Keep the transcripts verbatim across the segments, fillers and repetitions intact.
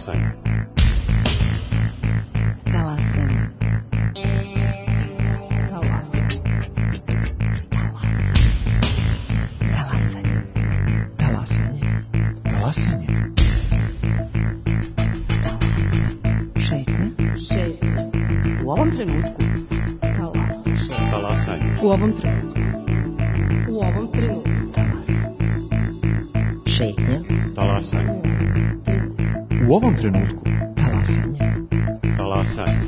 Talasanje. Talasanje. Talasanje. Talasanje. Talasanje. Talasanje. Šetnja. Šetnja. U ovom trenutku. Talasanje. Talasanje. U ovom trenutku. U ovom trenutku. Talasanje. Šetnja. Talasanje. U ovom trenutku. Talasanje. Talasanje.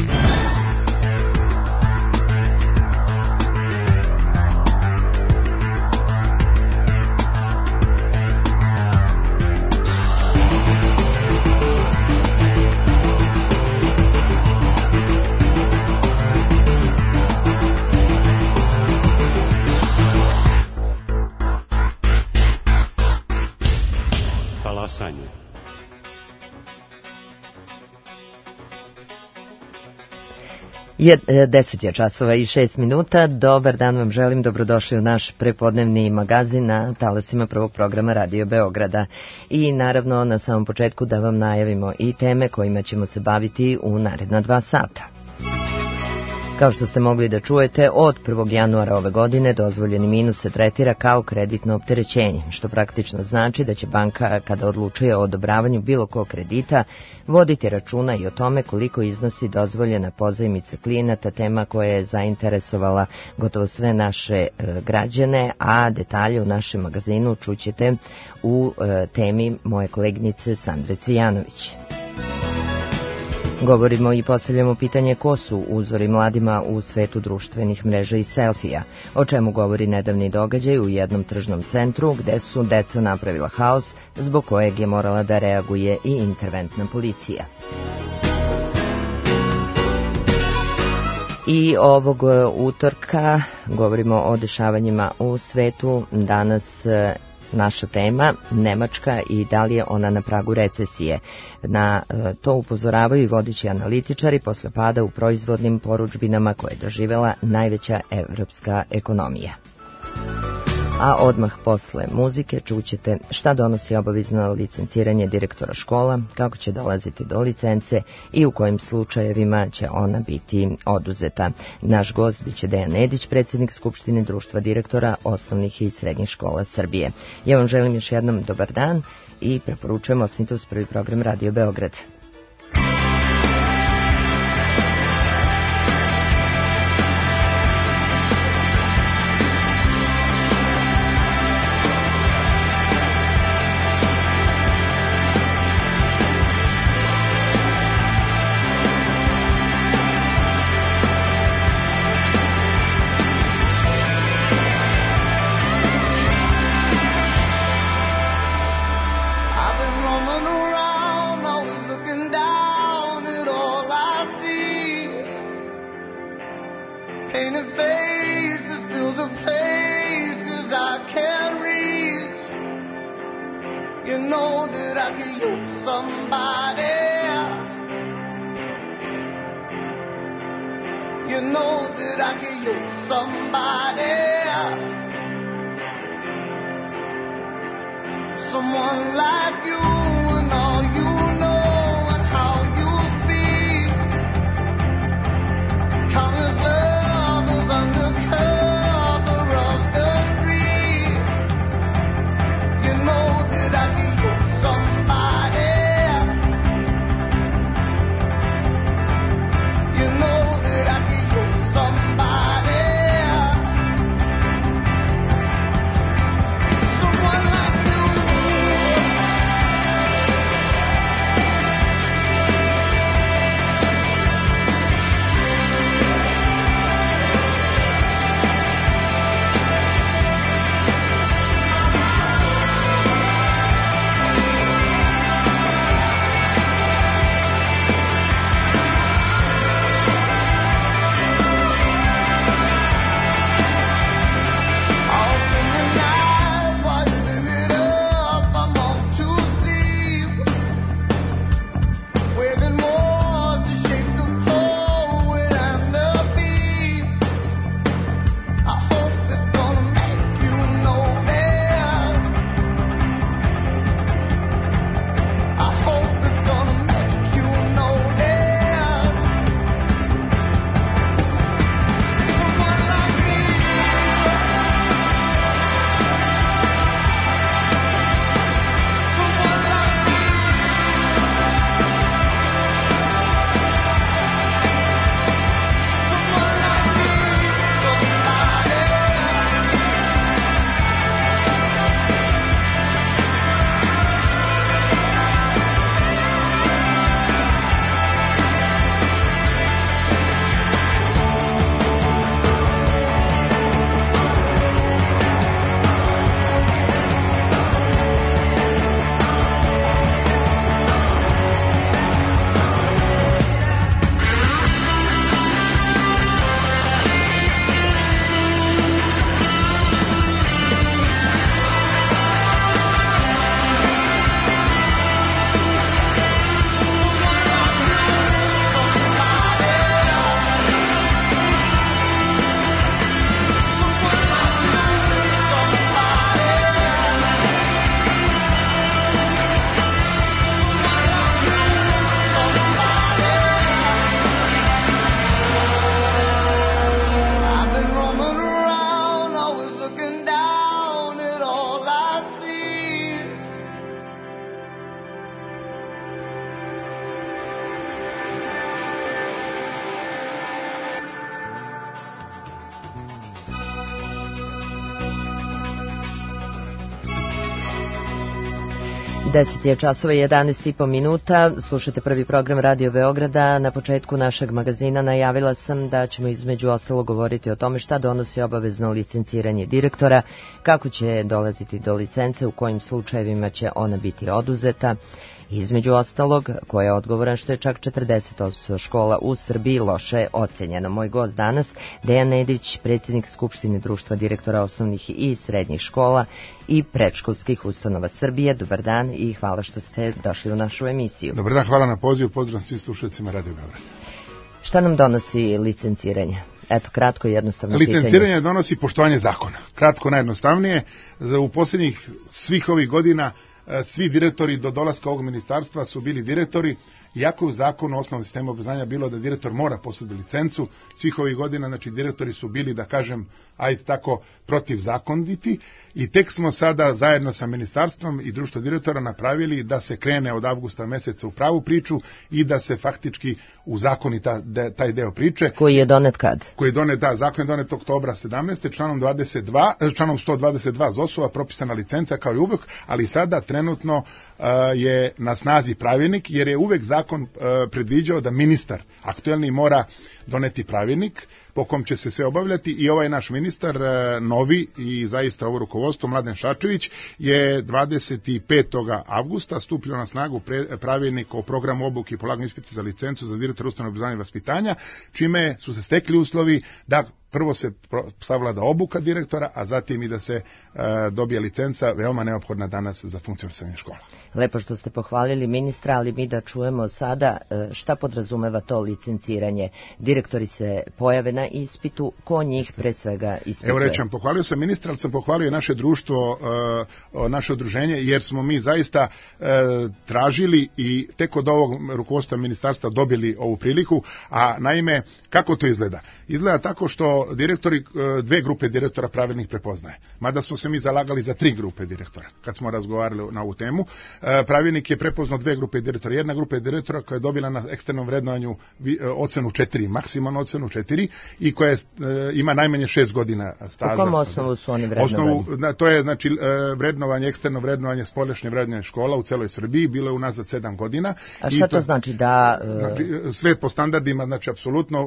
Talasanje. Je, deset je časova i šest minuta. Dobar dan vam želim, dobrodošli u naš prepodnevni magazin na talasima prvog programa Radio Beograda. I naravno na samom početku da vam najavimo i teme kojima ćemo se baviti u naredna dva sata. Kao što ste mogli da čujete, od prvog januara ove godine dozvoljeni minus se tretira kao kreditno opterećenje, što praktično znači da će banka, kada odlučuje o odobravanju bilo kog kredita, voditi računa i o tome koliko iznosi dozvoljena pozajmica klijenata, tema koja je zainteresovala gotovo sve naše e, građane, a detalje u našem magazinu čućete u e, temi moje koleginice Sandre Cvijanović. Govorimo i postavljamo pitanje ko su uzori mladima u svetu društvenih mreža i selfija, o čemu govori nedavni događaj u jednom tržnom centru gde su deca napravila haos zbog kojeg je morala da reaguje i interventna policija. I ovog utorka govorimo o dešavanjima u svetu. Danas naša tema, Nemačka i da li je ona na pragu recesije. Na to upozoravaju i vodeći analitičari posle pada u proizvodnim porudžbinama koje je doživela najveća evropska ekonomija. A odmah posle muzike čućete šta donosi obavezno licenciranje direktora škola, kako će dolaziti do licence i u kojim slučajevima će ona biti oduzeta. Naš gost biće Dejan Nedić, predsjednik Skupštine društva direktora osnovnih i srednjih škola Srbije. Ja vam želim još jednom dobar dan i preporučujem ostanite uz prvi program Radio Beograd. Someone like you deset je časova i jedanaest i po minuta, slušate prvi program Radio Beograda. Na početku našeg magazina najavila sam da ćemo između ostalo govoriti o tome šta donosi obavezno licenciranje direktora, kako će dolaziti do licence, u kojim slučajevima će ona biti oduzeta. Između ostalog, ko je odgovoran što je čak četrdeset posto škola u Srbiji loše ocenjeno. Moj gost danas, Dejan Nedić, predsjednik Skupštine društva direktora osnovnih i srednjih škola i predškolskih ustanova Srbije. Dobar dan i hvala što ste došli u našu emisiju. Dobar dan, hvala na pozivu, pozdrav svim slušateljima Radio Beograd. Šta nam donosi licenciranje? Eto, kratko i jednostavno pitanje. Licenciranje donosi poštovanje zakona. Kratko, najjednostavnije. U posljednjih svih ovih godina svi direktori do dolaska ovog ministarstva su bili direktori, iako je u zakonu o osnovnom sistemu obrazovanja bilo da direktor mora posjediti licencu. Svih ovih godina, znači, direktori su bili, da kažem, ajde tako, protivzakoniti i tek smo sada zajedno sa ministarstvom i društvo direktora napravili da se krene od avgusta meseca u pravu priču i da se faktički uzakoni ta, de, taj deo priče. Koji je donet kad? Koji je donet, da, zakon je donet oktobra sedamnaeste. članom dvadeset dva, članom sto dvadeset dva ZOS-ova propisana licenca kao i uvek, ali sada trenutno uh, je na snazi pravilnik, jer je uvek zakon uh, predviđao da ministar aktuelni mora doneti pravilnik po kom će se sve obavljati i ovaj naš ministar uh, novi i zaista ovo rukovodstvo Mladen Šačević je dvadeset petog avgusta stupio na snagu pre, pravilnik o programu obuke i polaganju ispita za licencu za direktora ustanove obrazovanja i vaspitanja, čime su se stekli uslovi da prvo se savlada obuka direktora, a zatim i da se uh, dobije licenca, veoma neophodna danas za funkcionisanje škola. Lepo što ste pohvalili ministra, ali mi da čujemo sada šta podrazumeva to licenciranje. Direktori se pojave na ispitu, ko njih pre svega ispituje? Evo rećem, pohvalio sam ministra, ali sam pohvalio naše društvo, uh, naše udruženje, jer smo mi zaista uh, tražili i tek od ovog rukovodstva ministarstva dobili ovu priliku, a naime, kako to izgleda? Izgleda tako što direktori, dve grupe direktora pravilnik prepoznaje. Mada smo se mi zalagali za tri grupe direktora, kad smo razgovarali na ovu temu. Pravilnik je prepoznao dve grupe direktora. Jedna grupa je direktora koja je dobila na eksternom vrednovanju ocenu četiri, maksimalnu ocenu četiri i koja je, ima najmanje šest godina staža. U kom osnovu su oni vrednovani? Osnovu, to je znači vrednovanje, eksterno vrednovanje, spoljašnje vrednovanje škola u celoj Srbiji, bilo je unazad sedam godina. A šta to, to znači da... Znači, sve po standardima, znači apsolutno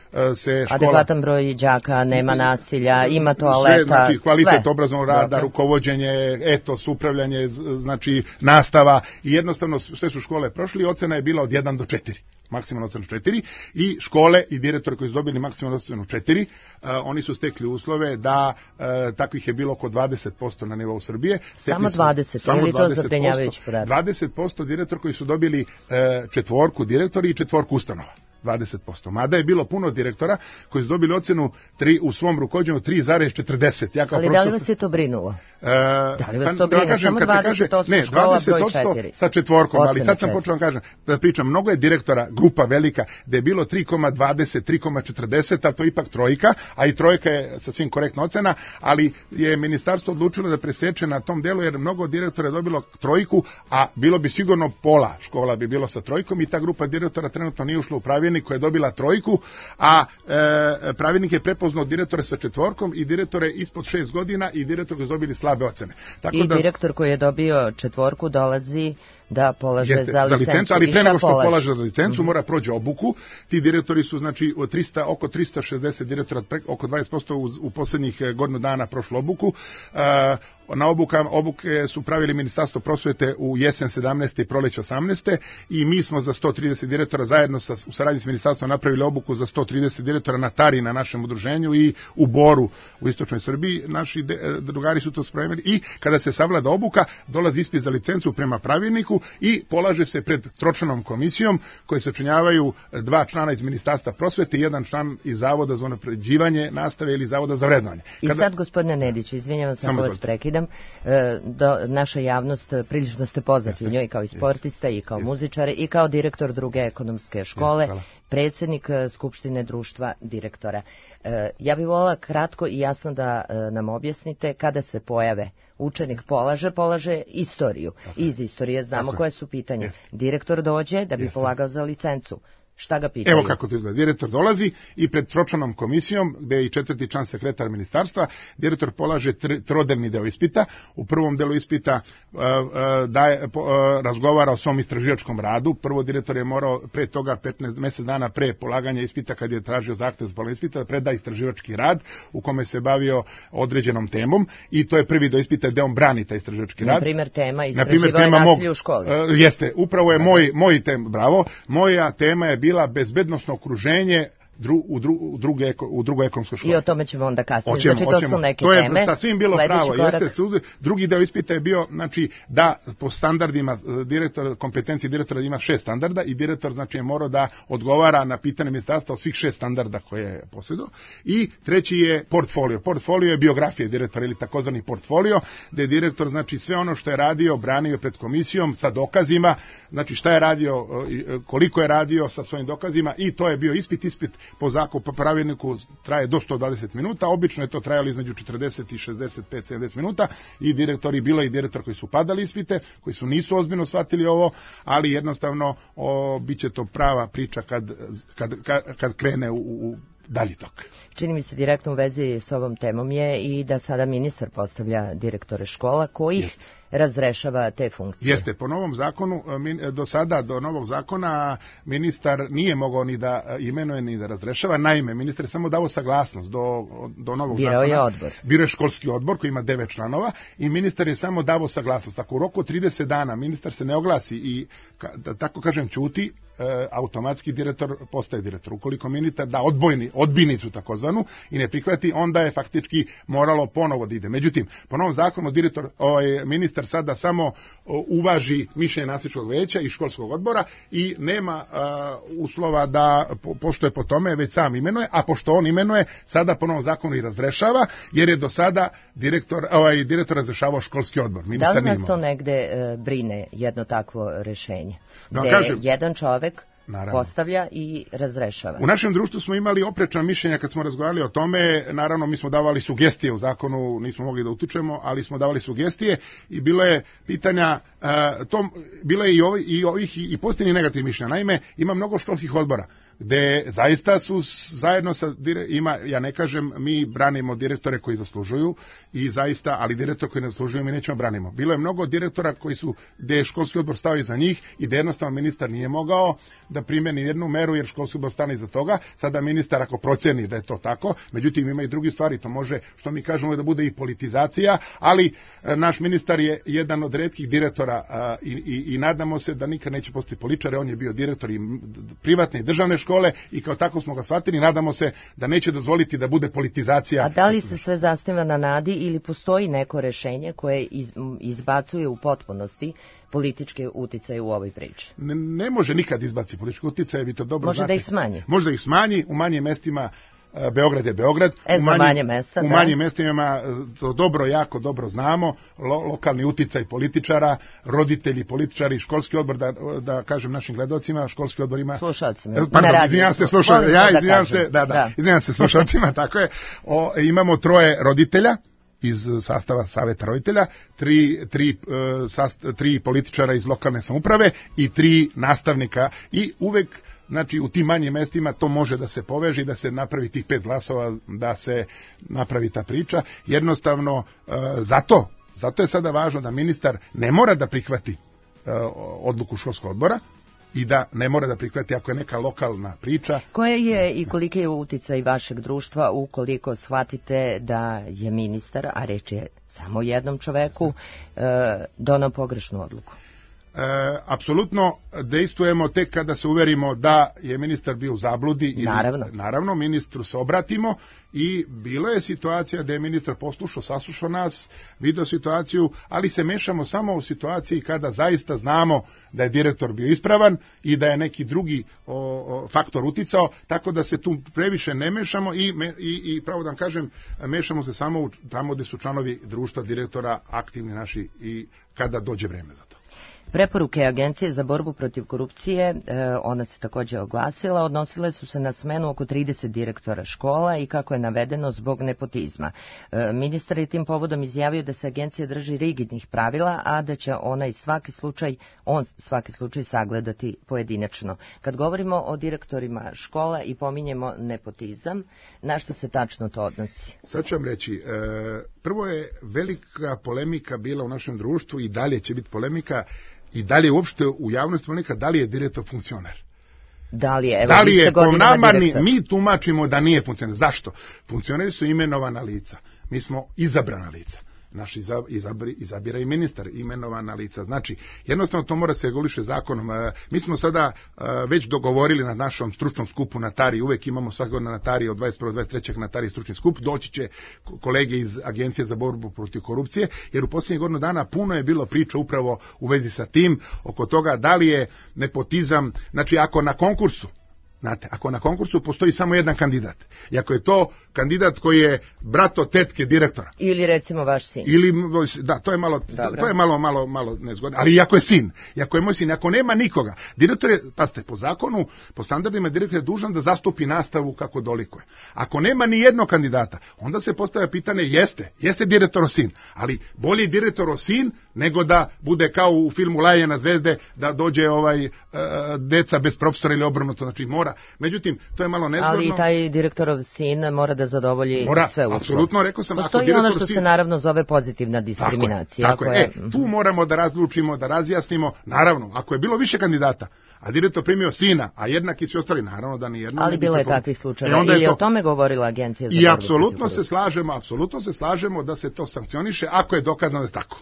se škola... Adekvatan broj đaka, nema nasilja, ima toaleta, sve, znači kvalitet sve. Obrazovnog rada, dakle, rukovođenje, etos, upravljanje, znači nastava i jednostavno sve su škole prošli, ocena je bila od jedan do četiri. Maksimalno ocenu četiri i škole i direktori koji su dobili maksimalnu ocenu četiri, uh, oni su stekli uslove da uh, takvih je bilo oko dvadeset posto na nivou Srbije. Samo dvadeset, samo ili to zabrinjavajući podatak? dvadeset posto direktora koji su dobili uh, četvorku direktori i četvorku ustanova. dvadeset posto. Mada je bilo puno direktora koji su dobili ocenu tri, u svom rukovođenju tri zarez četrdeset. Ja ali da li vas je to brinulo? E, da li vas to brine? Da kažem, kad se kaže, ne, dvadeset posto sa četvorkom, ocena ali sad sam počeo vam kažem, da pričam, mnogo je direktora, grupa velika, da je bilo tri zarez dvadeset, tri zarez četrdeset, a to je ipak trojka, a i trojka je sa svim korektna ocena, ali je ministarstvo odlučilo da preseče na tom delu, jer mnogo direktora je dobilo trojku, a bilo bi sigurno pola škola bi bilo sa trojkom i ta grupa direktora trenutno nije ušla u pravilnik koja je dobila trojku, a e, pravilnik je prepoznao direktore sa četvorkom i direktore ispod šest godina i direktori koji su dobili slabe ocene. Tako I da, direktor koji je dobio četvorku dolazi da polaže jeste, za, za licencu, ali pre nego što polaže, polaže za licencu mm-hmm. mora prođe obuku. Ti direktori su znači od trista, oko trista šezdeset direktora, oko dvadeset posto u, u posljednjih godinu dana prošlo obuku. E, na obuka, obuke su pravili Ministarstvo prosvete u jesen sedamnaeste i proleće osamnaeste i mi smo za sto trideset direktora zajedno sa, u saradnji s ministarstvom napravili obuku za sto trideset direktora na Tari na našem udruženju i u Boru u istočnoj Srbiji. Naši de, drugari su to spremili i kada se savlada obuka dolazi ispit za licencu prema pravilniku i polaže se pred tročlanom komisijom koje sačinjavaju dva člana iz Ministarstva prosvete i jedan član iz Zavoda za unapređivanje nastave ili Zavoda za vrednovanje. Kada... I sad, gospodine Nediću, izvinjavam se ako vas prekidam, do, naša javnost, prilično ste poznati u njoj kao i sportista i kao Jeste. muzičar i kao direktor druge ekonomske škole, Jeste, predsjednik Skupštine društva direktora. Ja bih volila kratko i jasno da nam objasnite kada se pojave učenik polaže, polaže istoriju. Tako. Iz istorije znamo Tako koje su pitanja. Jeste. Direktor dođe da bi Jeste. polagao za licencu. Šta ga pitaju? Evo kako to izgleda. Direktor dolazi i pred tročlanom komisijom, gde je i četvrti član sekretar ministarstva, direktor polaže tr, trodelni deo ispita. U prvom delu ispita uh, uh, daje, uh, razgovara o svom istraživačkom radu. Prvo direktor je morao pre toga petnaest mesec dana pre polaganja ispita, kad je tražio zahtev za polaganje ispita, da preda istraživački rad u kome se bavio određenom temom i to je prvi deo ispita gde on brani taj istraživački rad. Na primjer tema istraživanje nasilja u školi. Uh, jeste, upravo je moj, moj tem, bravo, moja tema je bila bezbednosno okruženje Dru, u, dru, u, druge, u drugoj ekonomskoj školi. I o tome ćemo onda kasnije. Oćemo, znači, to oćemo. su neke to je teme. To je sasvim bilo Sljedeći pravo. korak. Jeste, drugi deo ispita je bio, znači, da po standardima direktor, kompetencije direktora ima šest standarda i direktor, znači, je morao da odgovara na pitanje ministarstva o svih šest standarda koje je posjedao. I treći je portfolio. Portfolio je biografija direktora ili takozvani portfolio, gde je direktor, znači, sve ono što je radio, branio pred komisijom sa dokazima, znači, šta je radio, koliko je radio sa svojim dokazima i to je bio ispit, ispit po zakonu, po pravilniku traje do sto dvadeset minuta, obično je to trajalo između četrdeset i šezdeset pet sedamdeset minuta i direktori, bilo i direktor koji su padali ispite, koji su nisu ozbiljno shvatili ovo, ali jednostavno o, bit će to prava priča kad, kad, kad, kad krene u, u dalji tok. Čini mi se direktno u vezi s ovom temom je i da sada ministar postavlja direktore škola kojih Jeste. razrešava te funkcije. Jeste, po novom zakonu, do sada, do novog zakona, ministar nije mogao ni da imenuje ni da razrešava. Naime, ministar je samo dao saglasnost do, do novog Birao zakona. Je odbor. Birao je školski odbor koji ima devet članova i ministar je samo dao saglasnost. Ako u roku trideset dana ministar se ne oglasi i, da tako kažem, ćuti, automatski direktor postaje direktor. Ukoliko ministar da odbojni, odbinicu takozvanu i ne prihvati, onda je faktički moralo ponovo da ide. Međutim, po novom zakonu direktor, ovaj, ministar sada samo uvaži mišljenje nastavničkog veća i školskog odbora i nema uh, uslova da po, pošto je po tome već sam imenuje, a pošto on imenuje, sada po novom zakonu i razrešava, jer je do sada direktor, ovaj, direktor razrešavao školski odbor. Ministar da li nas to negde e, brine jedno takvo rešenje? Da gde kažem, jedan čovek Naravno. postavlja i razrešava. U našem društvu smo imali oprečna mišljenja kad smo razgovarali o tome, naravno mi smo davali sugestije u zakonu, nismo mogli da utičemo, ali smo davali sugestije i bilo je pitanja, uh, tom, bilo je i, ovi, i ovih i, i pozitivnih negativnih mišljenja. Naime, ima mnogo školskih odbora gde zaista su zajedno sa, ima, ja ne kažem, mi branimo direktore koji zaslužuju i zaista, ali direktor koji ne zaslužuju mi nećemo branimo. Bilo je mnogo direktora koji su, gde je školski odbor stao iza njih i da jednostavno ministar nije mogao da primeni jednu meru jer školski odbor stane iza toga. Sada ministar ako proceni da je to tako, međutim ima i drugi stvari, to može, što mi kažemo, da bude i politizacija, ali e, naš ministar je jedan od retkih direktora a, i, i, i nadamo se da nikad neće postati političar, on je bio direktor i privatne i državne škole i kao tako smo ga shvatili, nadamo se da neće dozvoliti da bude politizacija. A da li se sve zasniva na nadi ili postoji neko rešenje koje iz, izbacuje u potpunosti političke uticaje u ovoj priči? Ne, ne može nikad izbaci političke uticaje, vi to dobro može znate. Da ih smanji. Može da ih smanji, u manjim mestima Beograd je Beograd. E, u manjim, manje mesta, u da. manjim mestima to dobro, jako dobro znamo, lo, lokalni uticaj političara, roditelji, političari, školski odbor, da, da kažem našim gledalcima, školski odbor ima... Slušalcima. Pardon, izvinjam se, slušalcima, ja izvinjam se, da, da, da. izvinjam se slušalcima, tako je. O, imamo troje roditelja iz sastava saveta roditelja, tri, tri, sast, tri političara iz lokalne samouprave i tri nastavnika i uvek, znači u tim manjim mestima to može da se poveže i da se napravi tih pet glasova, da se napravi ta priča. Jednostavno, zato, zato je sada važno da ministar ne mora da prihvati odluku školskog odbora, i da ne mora da prihvati ako je neka lokalna priča. Koja je i koliki je uticaj vašeg društva ukoliko shvatite da je ministar, a reč je samo jednom čoveku, e, donao pogrešnu odluku? E, apsolutno dejstvujemo tek kada se uverimo da je ministar bio u zabludi. Naravno. Ili, naravno, ministru se obratimo i bilo je situacija da je ministar poslušao, saslušao nas, video situaciju, ali se mešamo samo u situaciji kada zaista znamo da je direktor bio ispravan i da je neki drugi o, o, faktor uticao, tako da se tu previše ne mešamo i, me, i, i pravo da vam kažem, mešamo se samo u, tamo gde su članovi društva direktora aktivni naši i kada dođe vreme za to. Preporuke Agencije za borbu protiv korupcije, ona se također oglasila, odnosile su se na smenu oko trideset direktora škola i kako je navedeno zbog nepotizma. Ministar je tim povodom izjavio da se agencija drži rigidnih pravila, a da će ona i svaki slučaj, on svaki slučaj sagledati pojedinačno. Kad govorimo o direktorima škola i pominjemo nepotizam, na što se tačno to odnosi? Sad ću vam reći, prvo je velika polemika bila u našem društvu i dalje će biti polemika i dalje uopšte u javnosti polemika da li je direktor funkcioner. Da li je, evo, da li je po nama, direktor. Mi tumačimo da nije funkcioner. Zašto? Funkcioneri su imenovana lica. Mi smo izabrana lica. Naš izabri, izabira i ministar, imenovana lica. Znači, jednostavno to mora se reguliše zakonom. Mi smo sada već dogovorili na našom stručnom skupu na Tari, uvek imamo svake godine na Tari od dvadeset prvog do dvadeset trećeg na Tari stručni skup, doći će kolege iz Agencije za borbu protiv korupcije, jer u posljednjih godinu dana puno je bilo priča upravo u vezi sa tim, oko toga da li je nepotizam, znači ako na konkursu, znate, ako na konkursu postoji samo jedan kandidat, i ako je to kandidat koji je brato tetke direktora. Ili recimo vaš sin. Ili, da, to je malo, to je malo, malo, malo nezgodno, ali i ako je sin, i ako je moj sin, ako nema nikoga, direktor je, pazite, po zakonu, po standardima direktor je dužan da zastupi nastavu kako dolikuje. Ako nema ni jednog kandidata, onda se postavlja pitanje, jeste, jeste direktorov sin, ali bolji direktorov sin nego da bude kao u filmu Lajena zvezde, da dođe ovaj uh, deca bez profesora ili obrnuto, znači mora. Međutim, to je malo nezgodno. Ali i taj direktorov sin mora da zadovolji mora, sve uslove. Apsolutno, rekao sam. Postoji ako ono što sin... se naravno zove pozitivna diskriminacija. Tako je, tako je. je. E, tu moramo da razlučimo, da razjasnimo. Naravno, ako je bilo više kandidata, a direktor primio sina, a jednaki svi ostali, naravno da ni jedno. Ali bilo je takvih slučajeva. I je o tome govorila Agencija za I borbu apsolutno se slažemo, apsolutno se slažemo da se to sankcioniše ako je dokazano da je tako.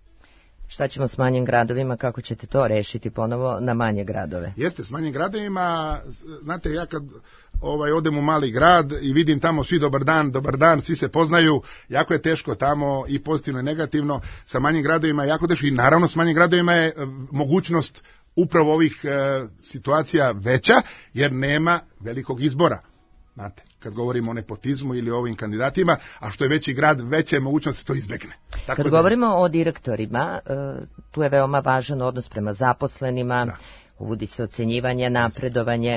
Šta ćemo s manjim gradovima, kako ćete to rešiti ponovo na manje gradove? Jeste, s manjim gradovima, znate, ja kad ovaj, odem u mali grad i vidim tamo svi dobar dan, dobar dan, svi se poznaju, jako je teško tamo i pozitivno i negativno, sa manjim gradovima je jako teško i naravno s manjim gradovima je e, mogućnost upravo ovih e, situacija veća, jer nema velikog izbora. Znate, kad govorimo o nepotizmu ili o ovim kandidatima, a što je veći grad, veća je mogućnost da se to izbegne. Tako kad da... govorimo o direktorima, tu je veoma važan odnos prema zaposlenima, da. Uvodi se ocenjivanje, napredovanje.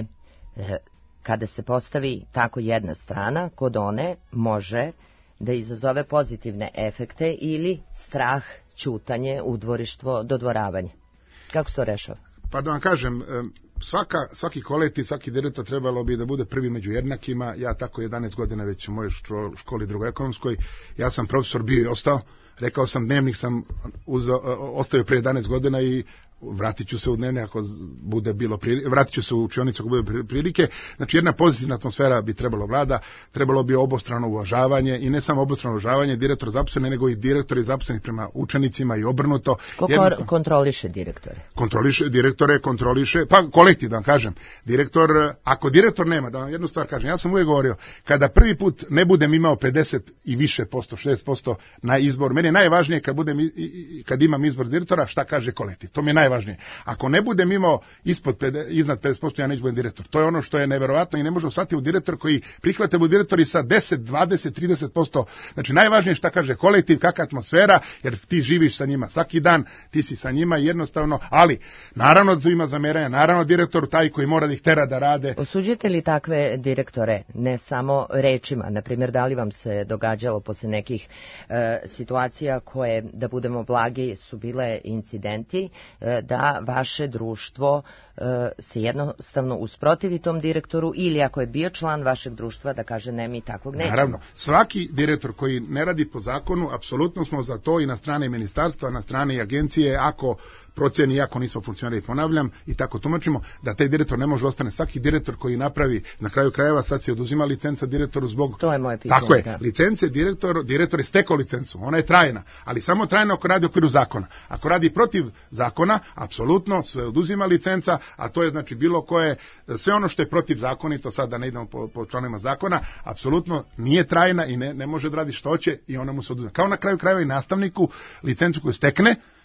Kada se postavi tako jedna strana, kod one može da izazove pozitivne efekte ili strah, ćutanje, udvorištvo, dodvoravanje. Kako se to rešava? Pa da vam kažem, svaka, svaki kolektiv, svaki direktor trebalo bi da bude prvi među jednakima. Ja tako jedanaest godina već u mojoj školi drugoekonomskoj, ja sam profesor bio i ostao, rekao sam dnevnik sam uzeo, ostavio prije jedanaest godina i vratit ću se u dnevne ako bude bilo prilike, vratit ću se u učionicu ako bude prilike. Znači jedna pozitivna atmosfera bi trebalo vlada, trebalo bi obostrano uvažavanje i ne samo obostrano uvažavanje direktora zaposlenih, nego i direktori zaposlenih prema učenicima i obrnuto. Ko Jednostavno, kontroliše direktore? Kontroliše direktore, kontroliše, pa kolektiv da vam kažem. Direktor, ako direktor nema, da vam jednu stvar kažem, ja sam uvijek govorio, kada prvi put ne budem imao pedeset i više posto, šezdeset posto na izbor, meni je najvažnije kad, budem, kad imam izbor direktora, šta kaže kolektiv. To mi je najvažnije. Ako ne budem imao ispod iznad pedeset posto, ja neću budem direktor. To je ono što je neverovatno i ne možemo shvatiti u direktor koji prihvate u direktori sa deset, dvadeset, trideset posto. Znači najvažnije šta kaže kolektiv, kakva atmosfera, jer ti živiš sa njima svaki dan, ti si sa njima jednostavno, ali naravno da tu ima zameranja, naravno direktor taj koji mora da ih tera da rade. Osuđujete li takve direktore, ne samo rečima, na primjer da li vam se događalo posle nekih e, situacija koje, da budemo blagi, su bile incidenti, e, da vaše društvo e, se jednostavno usprotivi tom direktoru ili ako je bio član vašeg društva da kaže ne, mi takvog nećemo. Naravno, svaki direktor koji ne radi po zakonu, apsolutno smo za to i na strani ministarstva, na strani agencije, ako procjeni, ako nismo funkcionali, ponavljam, i tako tumačimo, da taj direktor ne može ostane. Svaki direktor koji napravi, na kraju krajeva, sad se oduzima licenca direktoru zbog... To je moje pitanje. Tako je, da. Licence, direktor, direktor je stekao licencu, ona je trajna, ali samo trajna ako radi u okviru zakona. Ako radi protiv zakona, apsolutno se oduzima licenca, a to je znači bilo koje, sve ono što je protiv zakonito, sad da ne idemo po, po članovima zakona, apsolutno nije trajna i ne, ne može da radi što hoće i ona mu se oduzima. Kao na kraju krajeva i nastavniku licencu koju stekne,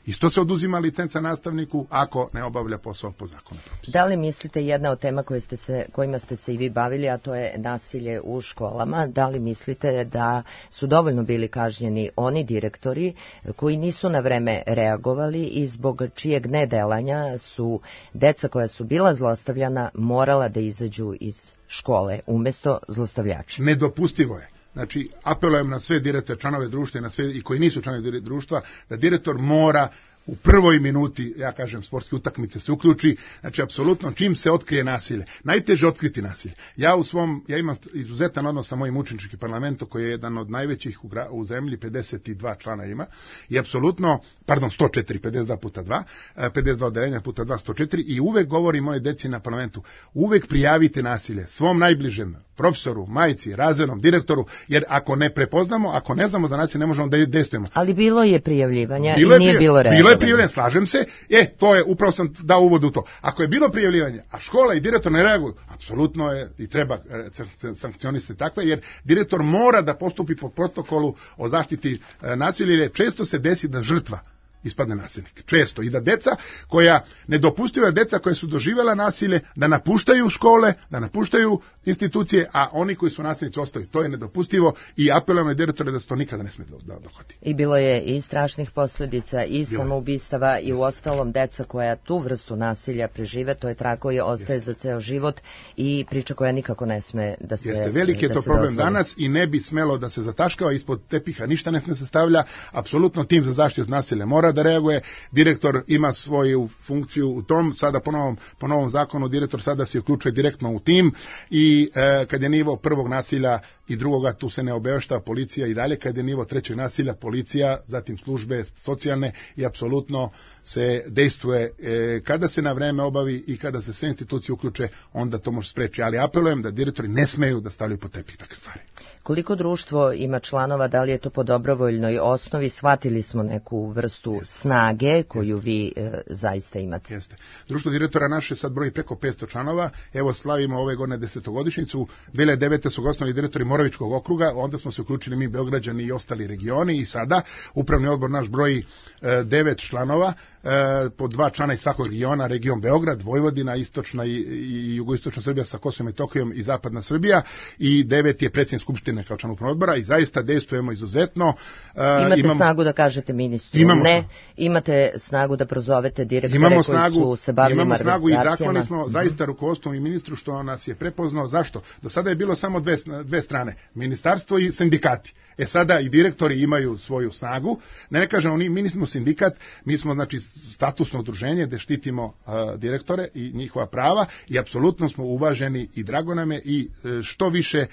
Isto se oduzima licenca nastavniku ako ne obavlja posao po zakonu. Da li mislite, jedna od tema koje ste se, kojima ste se i vi bavili, a to je nasilje u školama, da li mislite da su dovoljno bili kažnjeni oni direktori koji nisu na vreme reagovali i zbog čijeg nedelanja su deca koja su bila zlostavljana morala da izađu iz škole umjesto zlostavljača? Nedopustivo je. Znači, apelujem na sve direktore, članove društva i na sve i koji nisu članovi društva, da direktor mora u prvoj minuti, ja kažem, sportske utakmice se uključi, znači apsolutno čim se otkrije nasilje. Najteže otkriti nasilje. Ja u svom, ja imam izuzetan odnos sa mojim učeničkim parlamentom koji je jedan od najvećih u, gra, u zemlji, pedeset dva člana ima, i apsolutno, pardon, sto četiri, pedeset dva puta dva, pedeset dva odeljenja puta dva, sto četiri, i uvek govorim moje deci na parlamentu, uvek prijavite nasilje svom najbližem, profesoru, majci, razrednom, direktoru, jer ako ne prepoznamo, ako ne znamo za nasilje, ne možemo da dejstvujemo. Ali bilo je prijavljivanja bilo i nije bilo reagovanja. Bilo je prijavljivanje, slažem se, e, to je, upravo sam dao uvod u to. Ako je bilo prijavljivanje, a škola i direktor ne reaguju, apsolutno je i treba sankcionisati takve, jer direktor mora da postupi po protokolu o zaštiti nasilja, jer često se desi da žrtva ispadne nasilnik. Često. I da deca koja, nedopustiva deca koja su doživjela nasilje, da napuštaju škole, da napuštaju institucije, a oni koji su nasilnici ostaju. To je nedopustivo i apelujem na direktore da se to nikada ne smije dogoditi. I bilo je i strašnih posljedica, i samoubistava, i u ostalom deca koja tu vrstu nasilja prežive, to je trag koji ostaje Jeste. za ceo život i priča koja nikako ne sme da se Jeste. Veliki je to problem dozvoli. Danas i ne bi smelo da se zataškava ispod tepiha, ništa ne sme se stavlja, apsolutno tim za zaštitu od nasilja mora da reaguje, direktor ima svoju funkciju u tom, sada po novom, po novom zakonu direktor sada se uključuje direktno u tim i e, kad je nivo prvog nasilja i drugoga, tu se ne obavještava policija i dalje, kad je nivo trećeg nasilja, policija, zatim službe socijalne i apsolutno se dejstvuje e, kada se na vreme obavi i kada se sve institucije uključe, onda to može spreći, ali apelujem da direktori ne smeju da stavljaju pod tepih takve stvari. Koliko društvo ima članova, da li je to po dobrovoljnoj osnovi? Shvatili smo neku vrstu Jeste. snage koju Jeste. vi e, zaista imate. Jeste. Društvo direktora naše sad broji preko petsto članova, evo slavimo ove godine desetogodišnjicu, dvije hiljade devete su ga osnovali direktori Moravičkog okruga, onda smo se uključili mi Beograđani i ostali regioni i sada upravni odbor naš broji e, devet članova, e, po dva člana iz svakog regiona, region Beograd, Vojvodina, istočna i, i jugoistočna Srbija sa Kosovom i Metohijom i zapadna Srbija, i devet je predsjednik skupštine kao član upravnog odbora i zaista dejstvujemo izuzetno. E, imate imamo, snagu da kažete ministru imamo ne, imate snagu da prozovete direktore imamo koji snagu, su se bavili imamo snagu i malverzacijama. zakoni smo zaista rukovodstvom i ministru što nas je prepoznao. Zašto? Do sada je bilo samo dve, dve strane, ministarstvo i sindikati. E sada i direktori imaju svoju snagu. Ne, ne kažemo, mi nismo sindikat, mi smo znači statusno udruženje gde štitimo uh, direktore i njihova prava i apsolutno smo uvaženi i drago nam je i uh, što više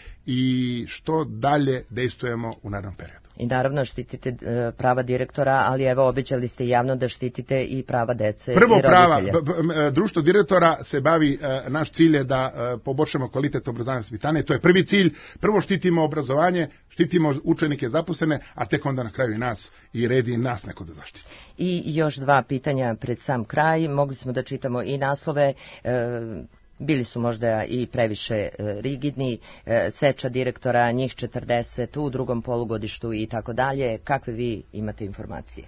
i što dalje dejstvujemo u narednom periodu. I naravno štitite e, prava direktora, ali evo obećali ste javno da štitite i prava dece Prvo i roditelja. Prvo prava, društvo direktora se bavi, e, naš cilj je da e, poboljšamo kvalitet obrazovanja vaspitanja, to je prvi cilj. Prvo štitimo obrazovanje, štitimo učenike zaposlene, a tek onda na kraju i nas i redi nas neko da zaštiti. I još dva pitanja pred sam kraj, mogli smo da čitamo i naslove, e, bili su možda i previše e, rigidni, e, seča direktora, njih četrdeset u drugom polugodištu i tako dalje. Kakve vi imate informacije?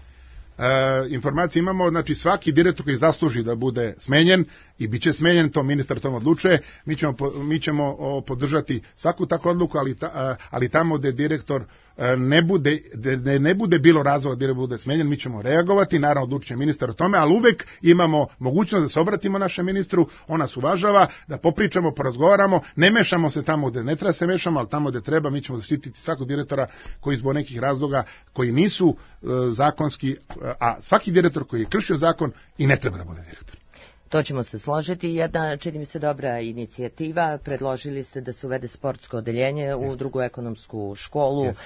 E, informacije imamo, znači svaki direktor koji zasluži da bude smenjen i bit će smenjen, to ministar tom odlučuje, mi ćemo, mi ćemo o, podržati svaku takvu odluku, ali, ta, ali tamo gde direktor ne bude, ne, ne bude bilo razloga da bude smenjen, mi ćemo reagovati, naravno odlučuje ministar o tome, ali uvek imamo mogućnost da se obratimo našem ministru, on nas uvažava, da popričamo, porazgovaramo, ne mešamo se tamo gde ne treba se mešamo, ali tamo gde treba mi ćemo zaštititi svakog direktora koji zbog nekih razloga koji nisu uh, zakonski, a svaki direktor koji je kršio zakon i ne treba da bude direktor. To ćemo se složiti. Jedna, čini mi se, dobra inicijativa. Predložili ste da se uvede sportsko odeljenje Jeste. u drugu ekonomsku školu Jeste.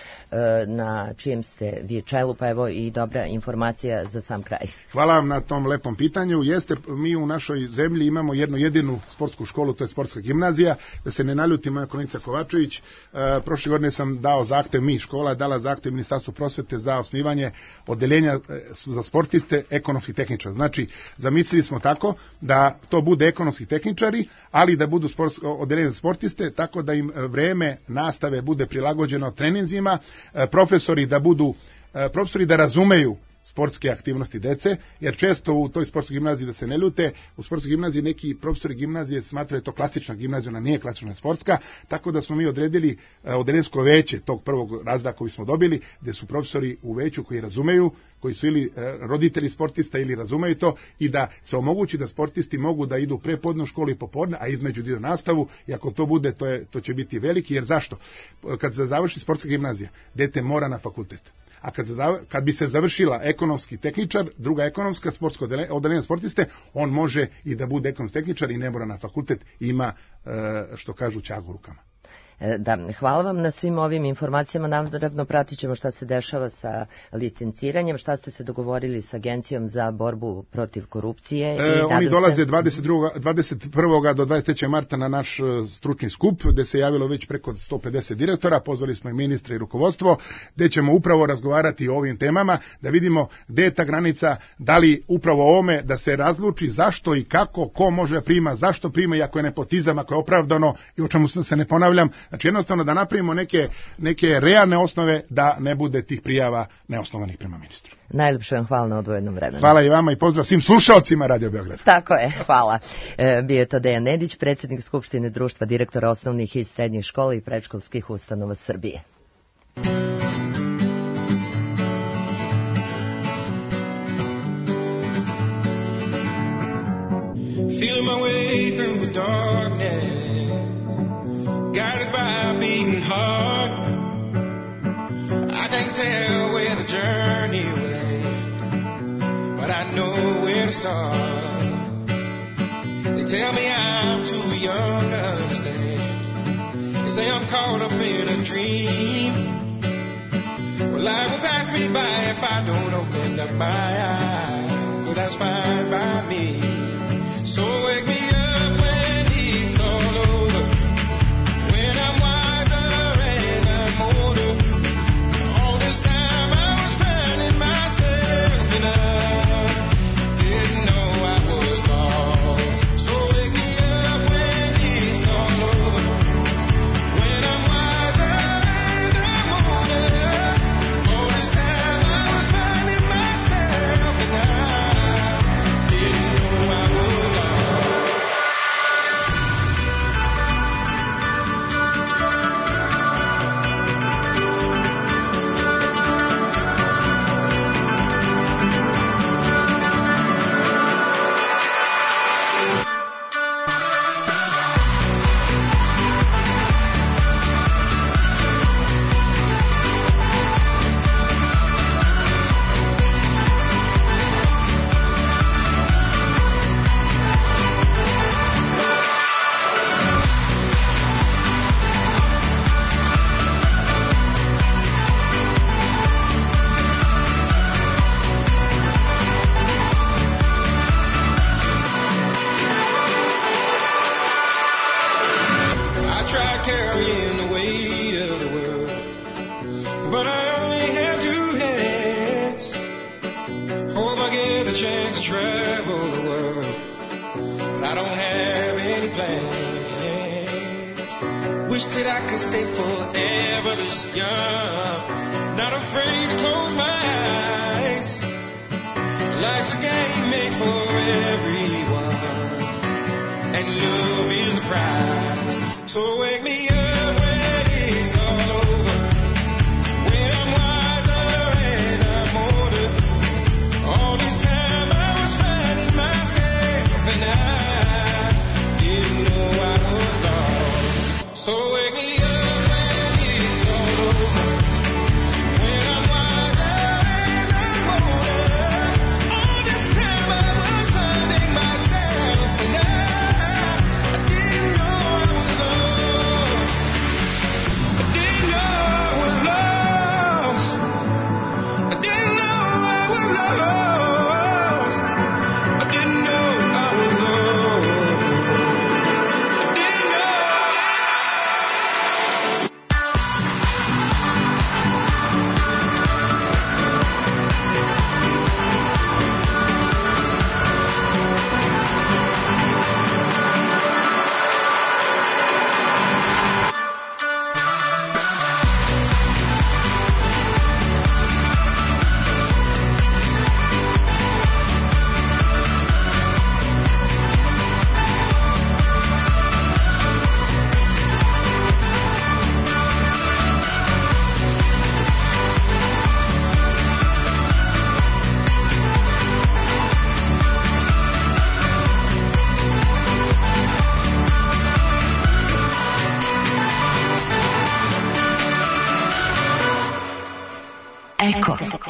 na čijem ste vi čelu, pa evo i dobra informacija za sam kraj. Hvala vam na tom lepom pitanju. Jeste, mi u našoj zemlji imamo jednu jedinu sportsku školu, to je sportska gimnazija. Da se ne naljuti moja koleginica Kovačević, prošle godine sam dao zahtev, mi škola je dala zahtev Ministarstvu prosvete za osnivanje odeljenja za sportiste, ekonomski tehničar. Znači, zamislili smo tako da to bude ekonomski tehničari, ali da budu odeljenje za sportiste, tako da im vreme nastave bude prilagođeno treninzima, profesori da budu profesori da razumeju sportske aktivnosti dece, jer često u toj sportskoj gimnaziji, da se ne ljute, u sportskoj gimnaziji neki profesori gimnazije smatraju to klasična gimnazija, ona nije klasična sportska, tako da smo mi odredili odeljensko veće tog prvog razreda koji smo dobili, gde su profesori u veću koji razumeju, koji su ili roditelji sportista ili razumeju to, i da se omogući da sportisti mogu da idu prepodne školu i popodne, a između dio nastavu, i ako to bude, to, je, to će biti veliki, jer zašto? Kad se završi sportska gimnazija, dete mora na fakultet. A kad, kad bi se završila ekonomski tehničar, druga ekonomska sportsko odeljenje sportiste, on može i da bude ekonomski tehničar i ne mora na fakultet, ima, što kažu, ćagu u rukama. Da, hvala vam na svim ovim informacijama. Naravno, pratit ćemo šta se dešava sa licenciranjem, šta ste se dogovorili sa Agencijom za borbu protiv korupcije. E, I oni dolaze se... dvadeset drugog, dvadeset prvog do dvadeset trećeg marta na naš stručni skup, gde se javilo već preko sto pedeset direktora, pozvali smo i ministre i rukovodstvo, gde ćemo upravo razgovarati o ovim temama, da vidimo gde je ta granica, da li upravo ovome da se razluči zašto i kako, ko može prima, zašto prima, i ako je nepotizam, ako je opravdano, i o čemu se ne ponavljam. Znači jednostavno da napravimo neke, neke realne osnove da ne bude tih prijava neosnovanih prema ministru. Najljepše vam hvala na odvojenom vremenu. Hvala i vama i pozdrav svim slušaocima Radio Beograd. Tako je, hvala. E, bio je to Dejan Nedić, predsjednik Skupštine društva direktora osnovnih i srednjih škola i predškolskih ustanova Srbije. Feel my way through the darkness, guided by a beating heart. I can't tell where the journey will end, but I know where to start. They tell me I'm too young to understand. They say I'm caught up in a dream. Well, life will pass me by if I don't open up my eyes, so that's fine by me. So wake me up when it's all over, when I'm wiser and I'm older. All this time I was finding myself and I didn't know I was lost. So wake me up when it's all over, when I'm wiser and I'm older. All this time I was finding myself and I didn't know I was lost. Carrying the weight of the world, but I only have two hands. Hope I get the chance to travel the world, but I don't have any plans. Wish that I could stay forever this young, not afraid to close my eyes. Life's a game made for everyone, and love is the prize. So wake me up when it's all over, when I'm wiser and I'm older. All this time I was finding myself and I didn't know I was lost. So wake me up when it's all over, when I'm wiser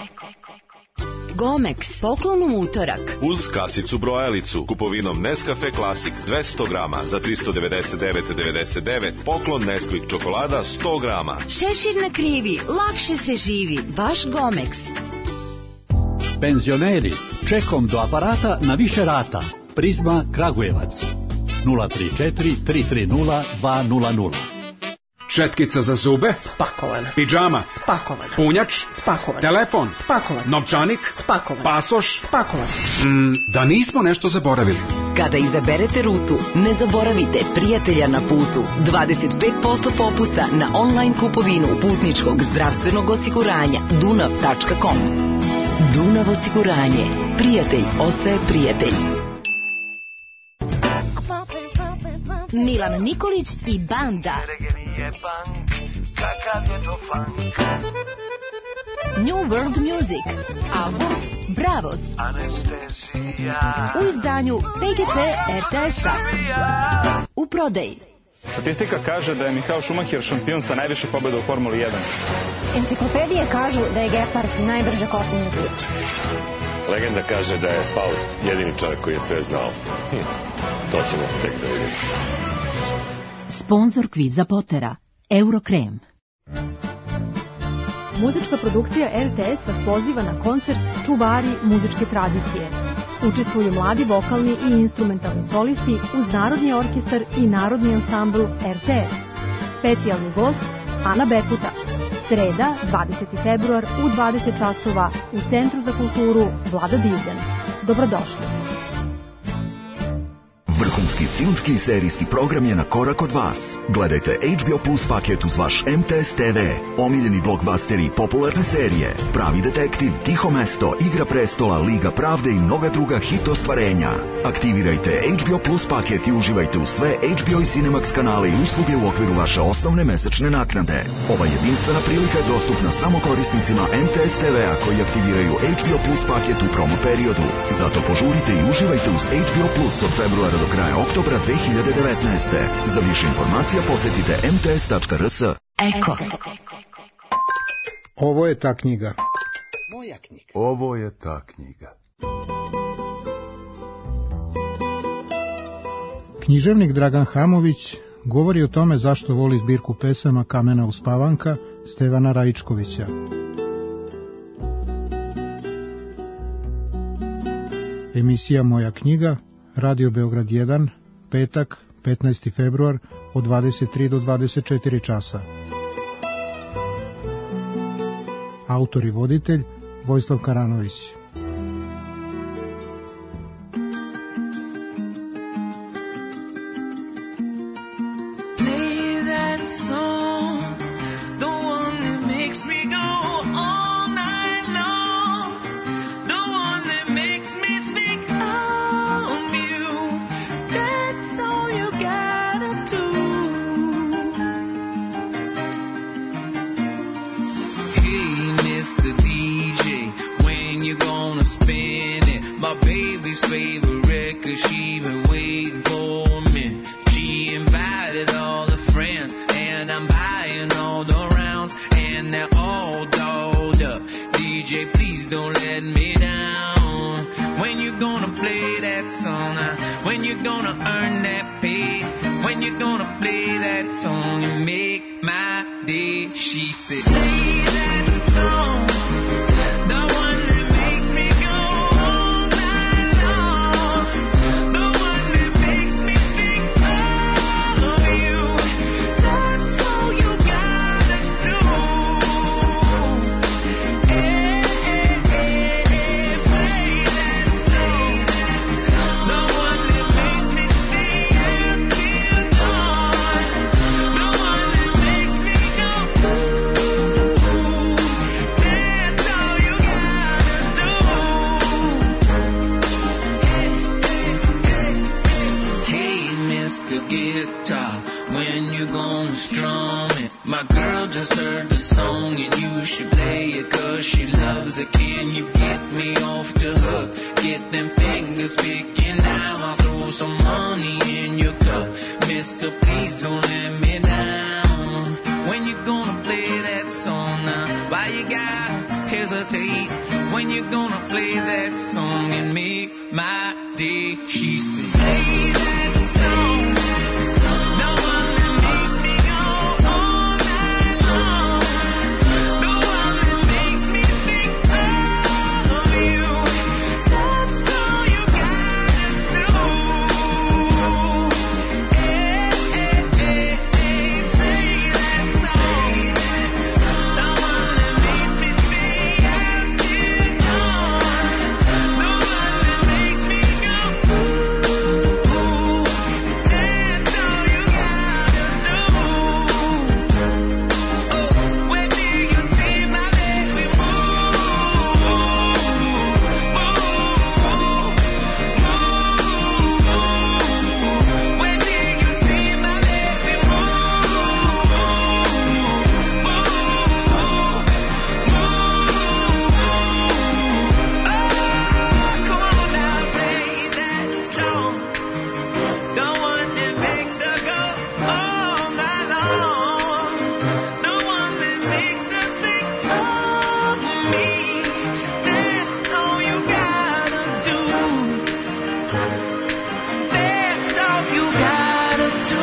Gomex, poklon u utorak. Uz kasicu brojalicu, kupovinom Nescafe Classic dvesta grama za tristo devedeset devet devedeset devet, poklon Nesquik čokolada sto grama. Šešir na krivi, lakše se živi, baš Gomex. Penzioneri, čekom do aparata na više rata. Prizma Kragujevac. nula tri četiri tri tri nula dva nula nula. Četkica za zube? Spakovana. Pidžama? Spakovana. Punjač? Spakovan. Telefon? Spakovan. Novčanik? Spakovan. Pasoš? Spakovan. Mm, da nismo nešto zaboravili. Kada izaberete rutu, ne zaboravite prijatelja na putu. dvadeset pet posto popusta na online kupovinu putničkog zdravstvenog osiguranja dunav tačka com. Dunav osiguranje. Prijatelj ostaje prijatelj. Milan Nikolić i banda. New World Music. Album Bravos. U izdanju P G P R T S-a. U prodaji. Statistika kaže da je Michael Schumacher šampion sa najviše pobjeda u Formuli jedan. Enciklopedije kažu da je Gepard najbrže kopneni ključ. Legenda kaže da je Faust jedini čovjek koji je sve znao. Hm, to ćemo tek da vidimo. Sponzor kviza Potera, Eurokrem. Muzička produkcija R T S vas poziva na koncert Čuvari muzičke tradicije. Učestvuju mladi vokalni i instrumentalni solisti uz Narodni orkestar i Narodni ansambl R T S. Specijalni gost Ana Bekuta. Sreda, dvadeseti februar u dvadeset časova u Centru za kulturu Vlada Divljan. Dobrodošli. Vrhunski filmski i serijski program je na korak od vas. Gledajte H B O Plus paket uz vaš M T S T V, omiljeni blockbusteri i popularne serije, Pravi detektiv, Tiho mesto, Igra prestola, Liga pravde i mnoga druga hit ostvarenja. Aktivirajte H B O Plus paket i uživajte u sve H B O i Cinemax kanale i usluge u okviru vaše osnovne mesečne naknade. Ova jedinstvena prilika je dostupna samo korisnicima M T S T V-a koji aktiviraju H B O Plus paket u promo periodu. Zato požurite i uživajte uz H B O Plus od februara do kraja oktobra dve hiljade devetnaeste. Za više informacija posetite m t s tačka r s. Eko. Ovo je ta knjiga. Moja knjiga. Ovo je ta knjiga. Književnik Dragan Hamović govori o tome zašto voli zbirku pesama Kamena uspavanka Stevana Raičkovića. Emisija Moja knjiga, Radio Beograd jedan, petak, petnaesti februar, od dvadeset tri do dvadeset četiri časa. Autor i voditelj Vojislav Karanović. Why you gotta hesitate? you gonna play that song and make my day? She said, play that song, the one that makes me go all night long, the one that makes me think of you. That's all you gotta do. Hey, hey, hey, hey, play that song, the one that makes me stay after dawn, the one that makes me go ooh, that's all you gotta do. Oh, where do you see my baby move, move, move? Where do you see my baby move, move, move? Oh, come on now, play that song, the one that makes her go all night long, the one that makes her think of me. That's all you gotta do. That's all you gotta do.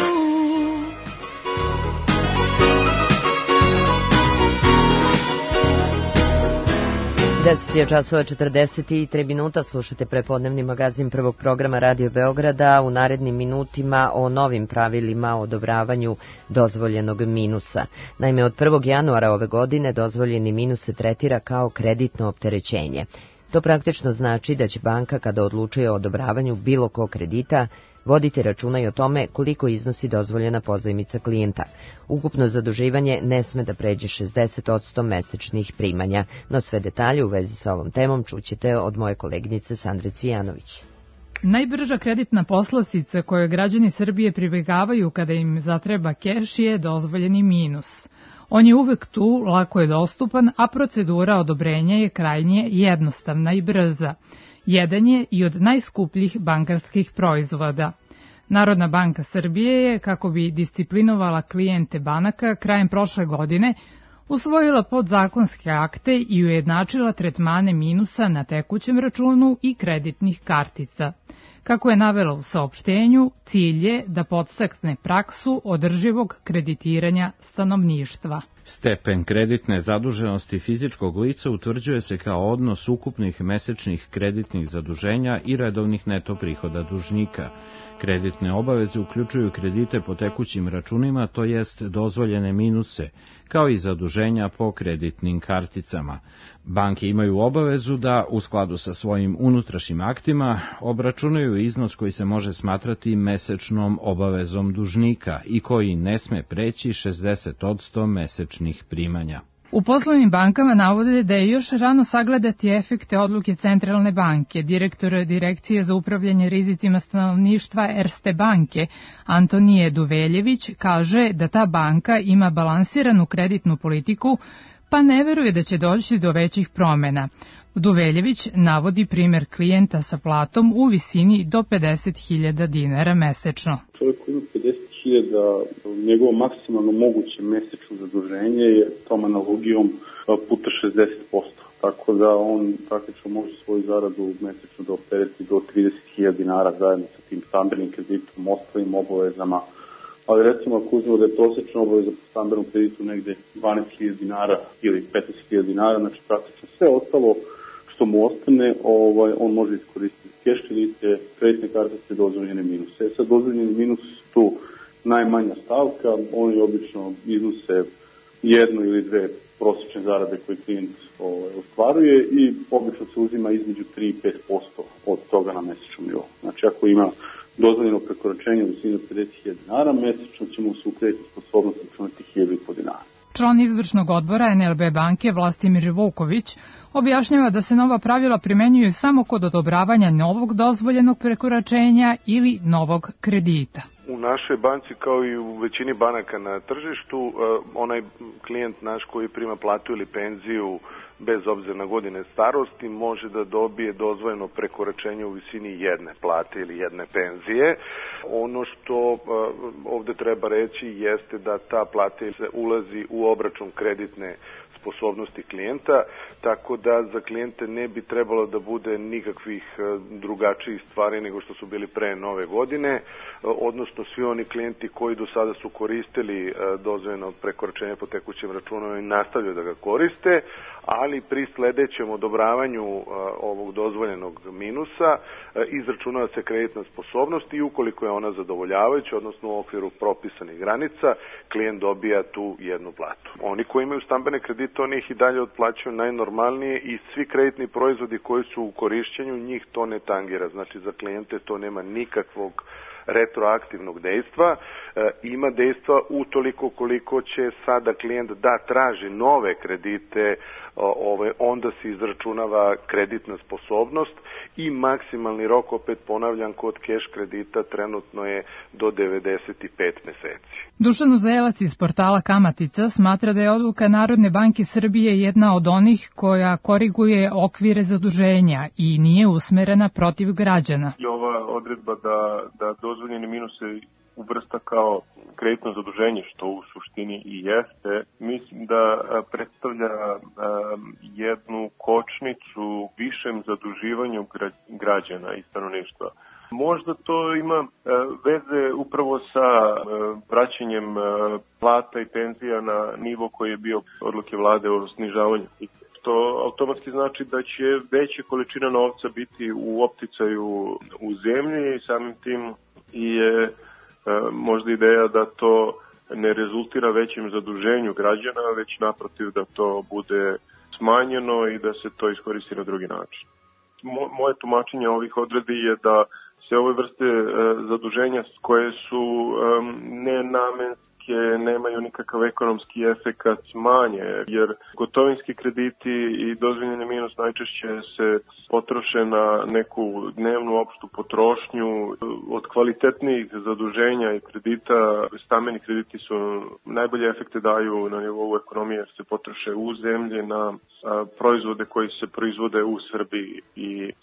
deset je časova četrdeset tri minuta, slušate prepodnevni magazin prvog programa Radio Beograda. U narednim minutima o novim pravilima o odobravanju dozvoljenog minusa. Naime, od prvog januara ove godine dozvoljeni minus se tretira kao kreditno opterećenje. To praktično znači da će banka kada odlučuje o odobravanju bilo kog kredita voditi računa i o tome koliko iznosi dozvoljena pozajmica klijenta. Ukupno zaduživanje ne sme da pređe šezdeset posto mesečnih primanja, no sve detalje u vezi sa ovom temom čućete od moje koleginice Sandre Cvijanović. Najbrža kreditna poslastica koju građani Srbije pribegavaju kada im zatreba keš je dozvoljeni minus. On je uvek tu, lako je dostupan, a procedura odobrenja je krajnje jednostavna i brza. Jedan je i od najskupljih bankarskih proizvoda. Narodna banka Srbije je, kako bi disciplinovala klijente banaka, krajem prošle godine usvojila podzakonske akte i ujednačila tretmane minusa na tekućem računu i kreditnih kartica. Kako je navela u saopštenju, cilj je da podstakne praksu održivog kreditiranja stanovništva. Stepen kreditne zaduženosti fizičkog lica utvrđuje se kao odnos ukupnih mesečnih kreditnih zaduženja i redovnih neto prihoda dužnika. Kreditne obaveze uključuju kredite po tekućim računima, to jest dozvoljene minuse, kao i zaduženja po kreditnim karticama. Banke imaju obavezu da, u skladu sa svojim unutrašnjim aktima, obračunaju iznos koji se može smatrati mesečnom obavezom dužnika i koji ne sme preći šezdeset posto mesečnih primanja. U poslovnim bankama navode da je još rano sagledati efekte odluke Centralne banke. Direktor Direkcije za upravljanje rizicima stanovništva Erste banke, Antonije Duveljević, kaže da ta banka ima balansiranu kreditnu politiku, pa ne veruje da će doći do većih promjena. Duveljević navodi primjer klijenta sa platom u visini do pedeset hiljada dinara mesečno. Čovjek koji ima pedeset hiljada, njegovo maksimalno moguće mesečno zaduženje je tom analogijom puta šezdeset posto. Tako da on praktično može svoju zaradu mesečno da optereti do trideset hiljada dinara zajedno sa tim stambenim kreditom, ostalim obavezama. Ali recimo ako uzmemo da je prosječna obaveza po stambenom kreditu negde dvanaest hiljada dinara ili petnaest hiljada dinara, znači praktično sve ostalo što mu ostane, ovaj, on može iskoristiti keš kredite, kreditne kartice, dozvoljene minuse. Sad dozvoljeni minus tu najmanja stavka, oni obično iznose jednu ili dve prosječne zarade koje klijent ovaj, ostvaruje i obično se uzima između tri i pet posto od toga na mesečnom nivou. Znači ako ima dozvoljeno prekoračenje u visini pedeset hiljada dinara, mesečno ćemo se u kreditnu sposobnost računati hiljadu i po dinara. Član izvršnog odbora en el be banke Vlastimir Vuković objašnjava da se nova pravila primenjuju samo kod odobravanja novog dozvoljenog prekoračenja ili novog kredita. U našoj banci, kao i u većini banaka na tržištu, onaj klijent naš koji prima platu ili penziju bez obzira na godine starosti može da dobije dozvoljeno prekoračenje u visini jedne plate ili jedne penzije. Ono što ovde treba reći jeste da ta plata ulazi u obračun kreditne sposobnosti klijenta, tako da za klijente ne bi trebalo da bude nikakvih drugačijih stvari nego što su bili pre nove godine, odnosno svi oni klijenti koji do sada su koristili dozvoljeno prekoračenje po tekućem računu i nastavljaju da ga koriste, ali pri sledećem odobravanju ovog dozvoljenog minusa izračunava se kreditna sposobnost i ukoliko je ona zadovoljavajuća, odnosno u okviru propisanih granica, klijent dobija tu jednu platu. Oni koji imaju stambene kredite, oni ih i dalje otplaćuju najnormalnije i svi kreditni proizvodi koji su u korišćenju, njih to ne tangira. Znači za klijente to nema nikakvog retroaktivnog dejstva, e, ima dejstva utoliko koliko će sada klijent da traži nove kredite, o, ove, onda se izračunava kreditna sposobnost i maksimalni rok, opet ponavljam, kod keš kredita trenutno je do devedeset pet meseci. Dušan Uzelac iz portala Kamatica smatra da je odluka Narodne banke Srbije jedna od onih koja koriguje okvire zaduženja i nije usmerena protiv građana. I ova odredba da, da dozvoljeni minuse uvrsta kao kreditno zaduženje, što u suštini i jeste, mislim da predstavlja um, jednu kočnicu višem zaduživanju građana i stanovništva. Možda to ima uh, veze upravo sa uh, vraćanjem uh, plata i penzija na nivo koji je bio odluke vlade o snižavanju. To automatski znači da će veća količina novca biti u opticaju u zemlji i samim tim i je možda ideja da to ne rezultira većim zaduženju građana, već naprotiv da to bude smanjeno i da se to iskoristi na drugi način. Moje tumačenje ovih odredbi je da se ove vrste zaduženja koje su nenamenske, nemaju nikakav ekonomski efekat smanje, jer gotovinski krediti i dozvoljeni minus najčešće se potroše na neku dnevnu opštu potrošnju. Od kvalitetnijih zaduženja i kredita, stambeni krediti su najbolje efekte daju na nivou ekonomije jer se potroše u zemlji na a, proizvode koji se proizvode u Srbiji i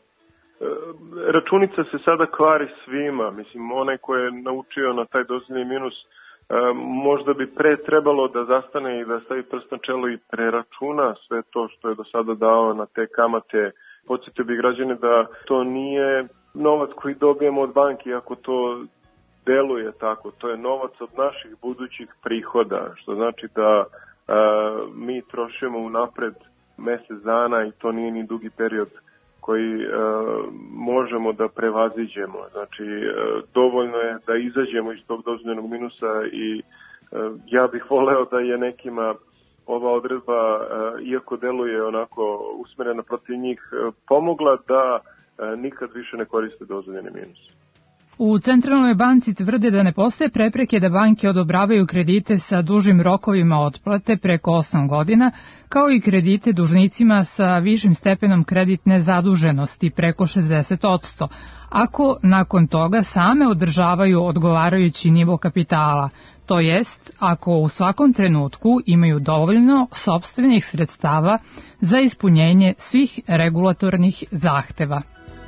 računica se sada kvari svima. Mislim, onaj ko je naučio na taj dozvoljeni minus možda bi pre trebalo da zastane i da stavi prst na čelo i preračuna sve to što je do sada dao na te kamate. Podsjetio bi građane da to nije novac koji dobijemo od banke, ako to deluje tako. To je novac od naših budućih prihoda, što znači da a, mi trošimo unapred mesec dana i to nije ni dugi period koji e, možemo da prevaziđemo. Znači, e, dovoljno je da izađemo iz tog dozvoljenog minusa i e, ja bih voleo da je nekima ova odredba, e, iako deluje onako usmerena protiv njih, e, pomogla da e, nikad više ne koriste dozvoljeni minus. U Centralnoj banci tvrde da ne postoje prepreke da banke odobravaju kredite sa dužim rokovima otplate preko osam godina, kao i kredite dužnicima sa višim stepenom kreditne zaduženosti preko šezdeset posto, ako nakon toga same održavaju odgovarajući nivo kapitala, to jest ako u svakom trenutku imaju dovoljno sopstvenih sredstava za ispunjenje svih regulatornih zahteva.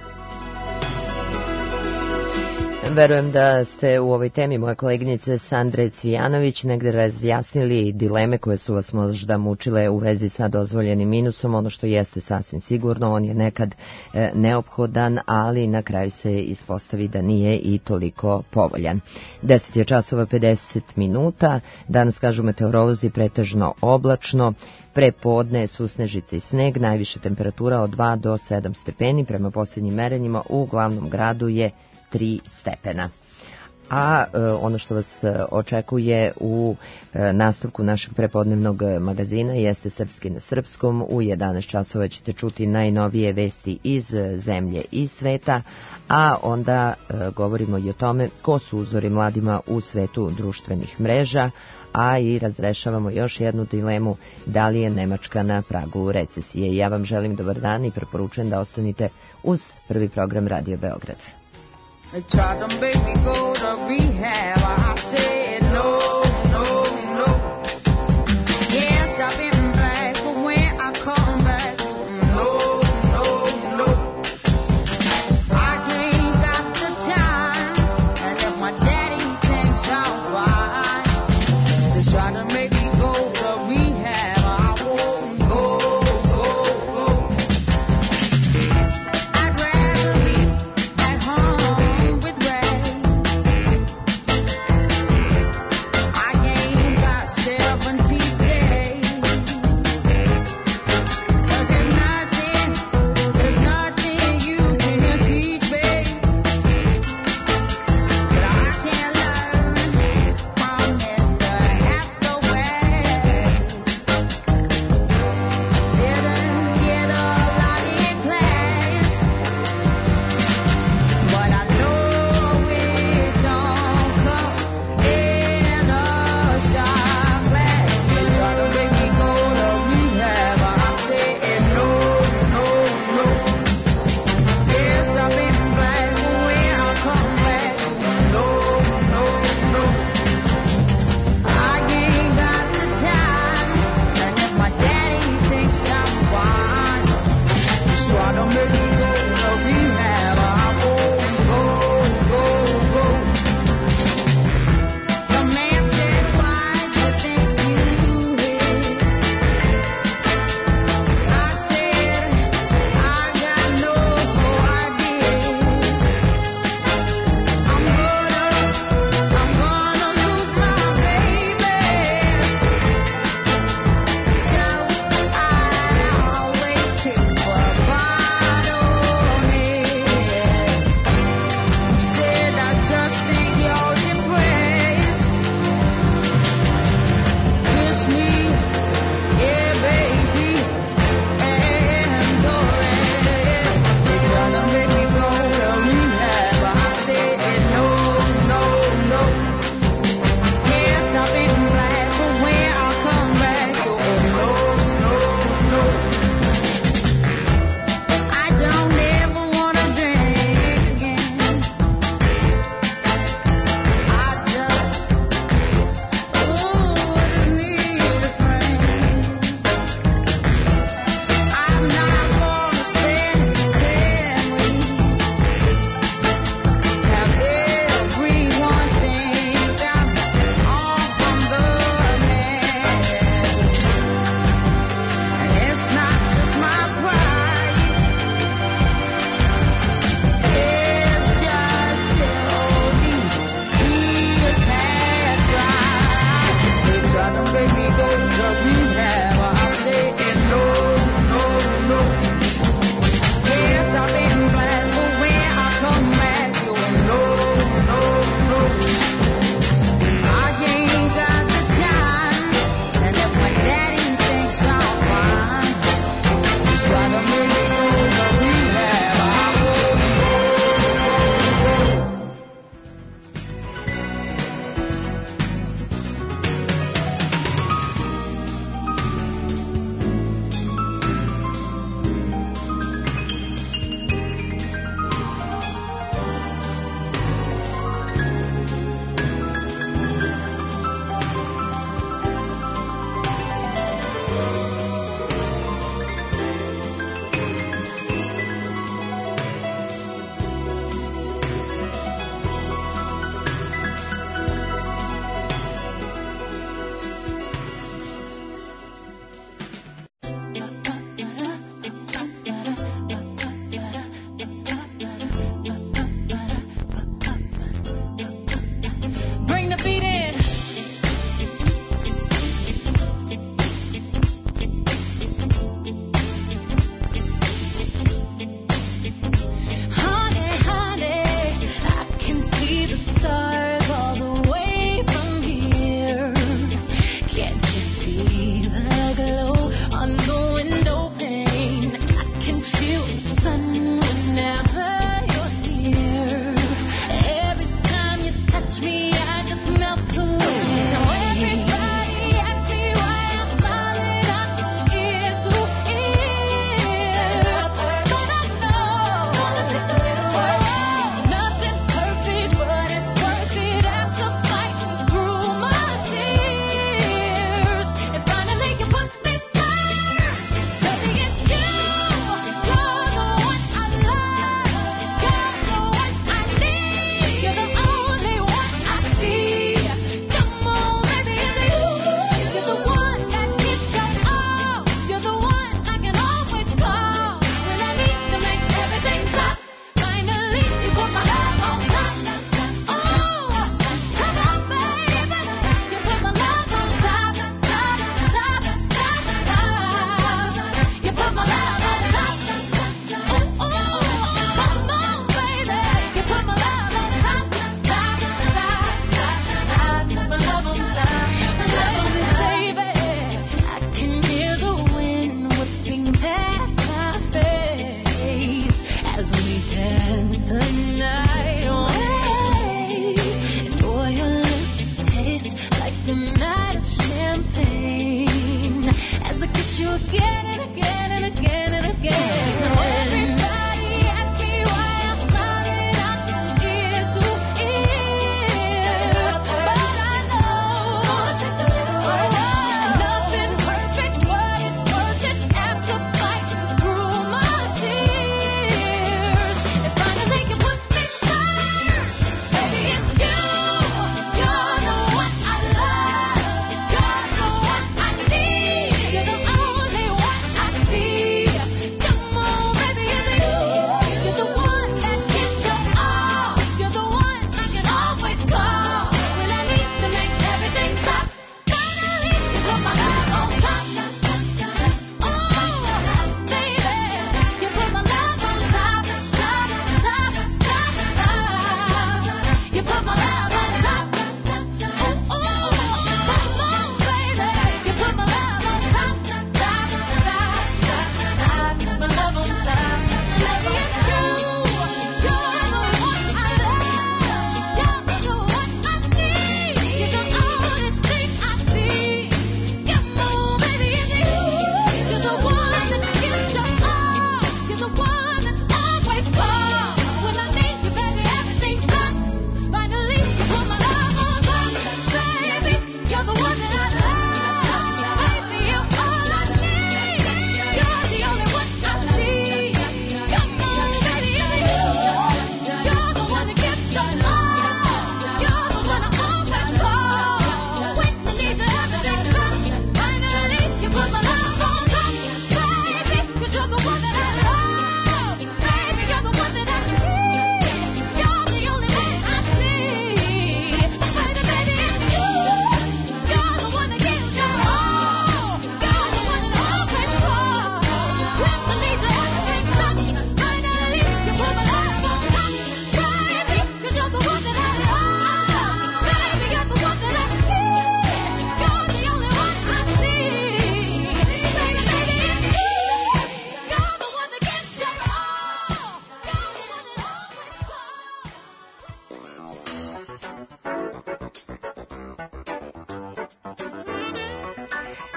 Verujem da ste u ovoj temi moje koleginice Sandre Cvijanović negde razjasnili dileme koje su vas možda mučile u vezi sa dozvoljenim minusom. Ono što jeste sasvim sigurno, on je nekad e, neophodan, ali na kraju se ispostavi da nije i toliko povoljan. deset je časova pedeset minuta, danas kažu meteorolozi pretežno oblačno, pre podne su snežice i sneg, najviše temperatura od dva do sedam stepeni, prema posljednjim merenjima u glavnom gradu je tri stepena. A e, ono što vas očekuje u e, nastavku našeg prepodnevnog magazina jeste Srpski na srpskom. U jedanaest časova ćete čuti najnovije vesti iz zemlje i sveta, a onda e, govorimo i o tome ko su uzori mladima u svetu društvenih mreža, a i razrešavamo još jednu dilemu, da li je Nemačka na pragu recesije. Ja vam želim dobar dan i preporučujem da ostanite uz prvi program Radio Beograd. They tried to make me go to rehab. I said no, no, no. Yes, I've been black, but when I come back, no, no, no. I ain't got the time, and if my daddy thinks I'm fine, they tried to make me go to rehab. I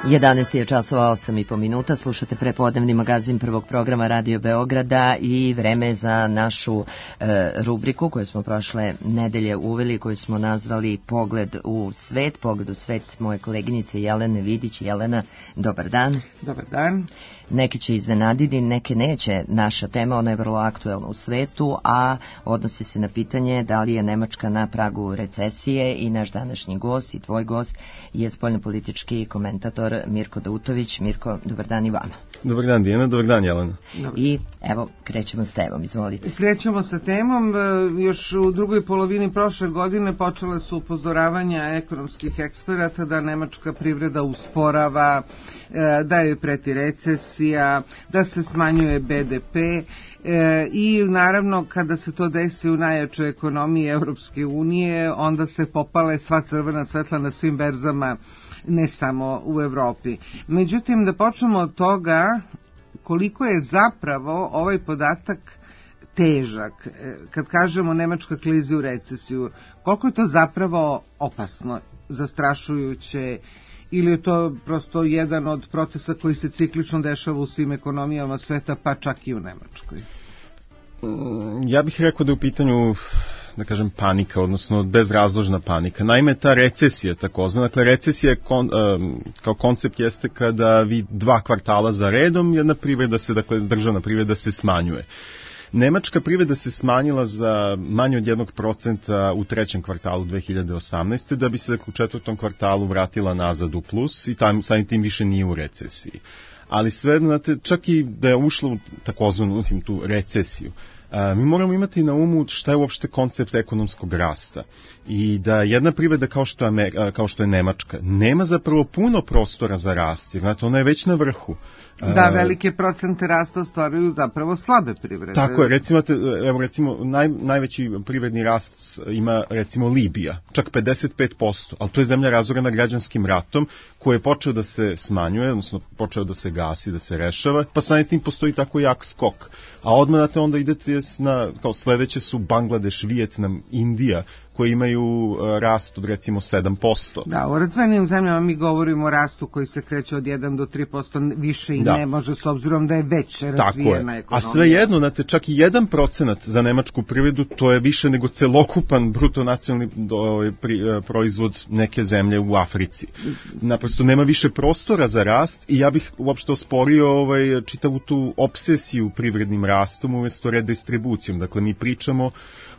jedanaest je časova osam i po minuta, slušate prepodnevni magazin prvog programa Radio Beograda i vreme za našu e, rubriku koju smo prošle nedelje uveli, koju smo nazvali Pogled u svet, Pogled u svet moje koleginice Jelene Vidić. Jelena, dobar dan. Dobar dan. Neke će iznenaditi, neke neće. Naša tema, ona je vrlo aktuelna u svetu, a odnosi se na pitanje da li je Nemačka na pragu recesije i naš današnji gost i tvoj gost je spoljnopolitički komentator Mirko Dautović. Mirko, dobar dan i vama. Dobar dan Dijana, dobar dan Jelena. I evo, krećemo s temom, izvolite. Krećemo sa temom, još u drugoj polovini prošle godine počele su upozoravanja ekonomskih eksperata da nemačka privreda usporava, da je preti recesija, da se smanjuje be de pe i naravno kada se to desi u najjačoj ekonomiji Evropske unije, onda se popale sva crvena svetla na svim berzama, ne samo u Evropi. Međutim, da počnemo od toga koliko je zapravo ovaj podatak težak. Kad kažemo Nemačka klizi u recesiju, koliko je to zapravo opasno, zastrašujuće, ili je to prosto jedan od procesa koji se ciklično dešava u svim ekonomijama sveta, pa čak i u Nemačkoj? Ja bih rekao da je u pitanju, da kažem, panika, odnosno bezrazložna panika. Naime, ta recesija takozvana, dakle recesija kon, kao koncept jeste kada vi dva kvartala za redom jedna privreda se, dakle državna privreda se smanjuje. Nemačka privreda se smanjila za manje od jednog procenta u trećem kvartalu dve hiljade osamnaeste. da bi se dakle, u četvrtom kvartalu vratila nazad u plus i tam, samim tim više nije u recesiji. Ali sve, znate, čak i da je ušla u takozvanu, mislim, tu recesiju, a, mi moramo imati na umu šta je uopšte koncept ekonomskog rasta i da jedna privreda kao što je, Amer, kao što je Nemačka nema zapravo puno prostora za rast, jer znate, ona je već na vrhu. Da, velike procente rasta ostvaruju zapravo slabe privrede. Tako je, recimo, evo, recimo naj, najveći privredni rast ima recimo Libija, čak pedeset pet posto, ali to je zemlja razorena građanskim ratom koji je počeo da se smanjuje, odnosno počeo da se gasi, da se rešava, pa samim tim postoji tako jak skok. A odmah onda idete na, kao sledeće su Bangladeš, Vijetnam, Indija, koji imaju rast od recimo sedam posto. Da, u razvijenim zemljama mi govorimo o rastu koji se kreće od jedan do tri posto, više i da. Ne može, s obzirom da je već razvijena ekonomija. A svejedno, znate, čak i jedan procenat za nemačku privredu, to je više nego celokupan bruto nacionalni proizvod neke zemlje u Africi. Naprosto nema više prostora za rast i ja bih uopšte osporio ovaj, čitavu tu obsesiju privrednim rastom umjesto redistribucijom. Dakle, mi pričamo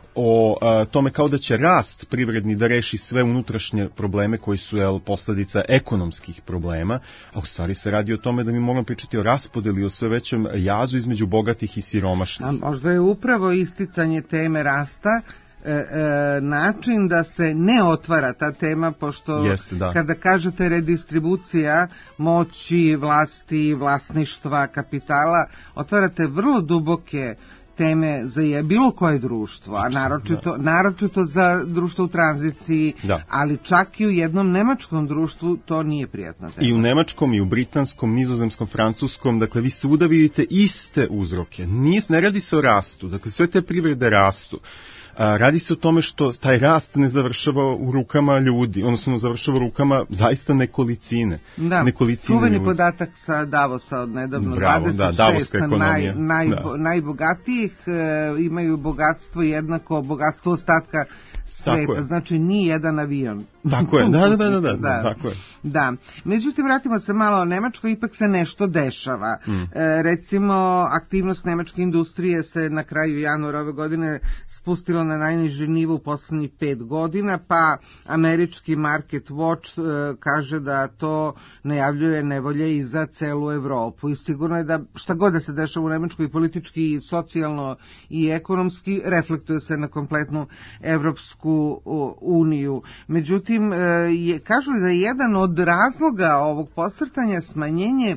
o a, tome kao da će rast privredni da reši sve unutrašnje probleme koji su jel, posledica ekonomskih problema, a u stvari se radi o tome da mi moramo pričati o raspodeli, o sve većem jazu između bogatih i siromašnih. A možda je upravo isticanje teme rasta E, e, način da se ne otvara ta tema, pošto Jeste, da. Kada kažete redistribucija moći, vlasti, vlasništva, kapitala, otvarate vrlo duboke teme za je, bilo koje društvo, a naročito, naročito za društvo u tranziciji, da. Ali čak i u jednom nemačkom društvu to nije prijatna tema. I u nemačkom, i u britanskom, nizozemskom, francuskom, dakle vi svuda vidite iste uzroke. Nije, ne radi se o rastu, dakle sve te privrede rastu. A, radi se o tome što taj rast ne završava u rukama ljudi, odnosno završava u rukama zaista nekolicine. Da, nekolicine čuveni ljudi. Podatak sa Davosa od nedavno, Bravo, dvadeset šest da, naj, naj, da. najbogatijih e, imaju bogatstvo jednako bogatstvo ostatka sveta, znači ni jedan avion. Tako je, da, da, da, da, da, da, tako je. Da, međutim, vratimo se malo o Nemačkoj, ipak se nešto dešava. Mm. E, recimo, aktivnost nemačke industrije se na kraju januara ove godine spustila na najniži nivo u poslednjih pet godina, pa američki Market Watch e, kaže da to najavljuje nevolje i za celu Evropu. I sigurno je da šta god da se dešava u Nemačkoj, politički, i socijalno i ekonomski, reflektuje se na kompletnu Evropsku uniju. Međutim, je, kažu da je jedan od razloga ovog podcrtanja smanjenje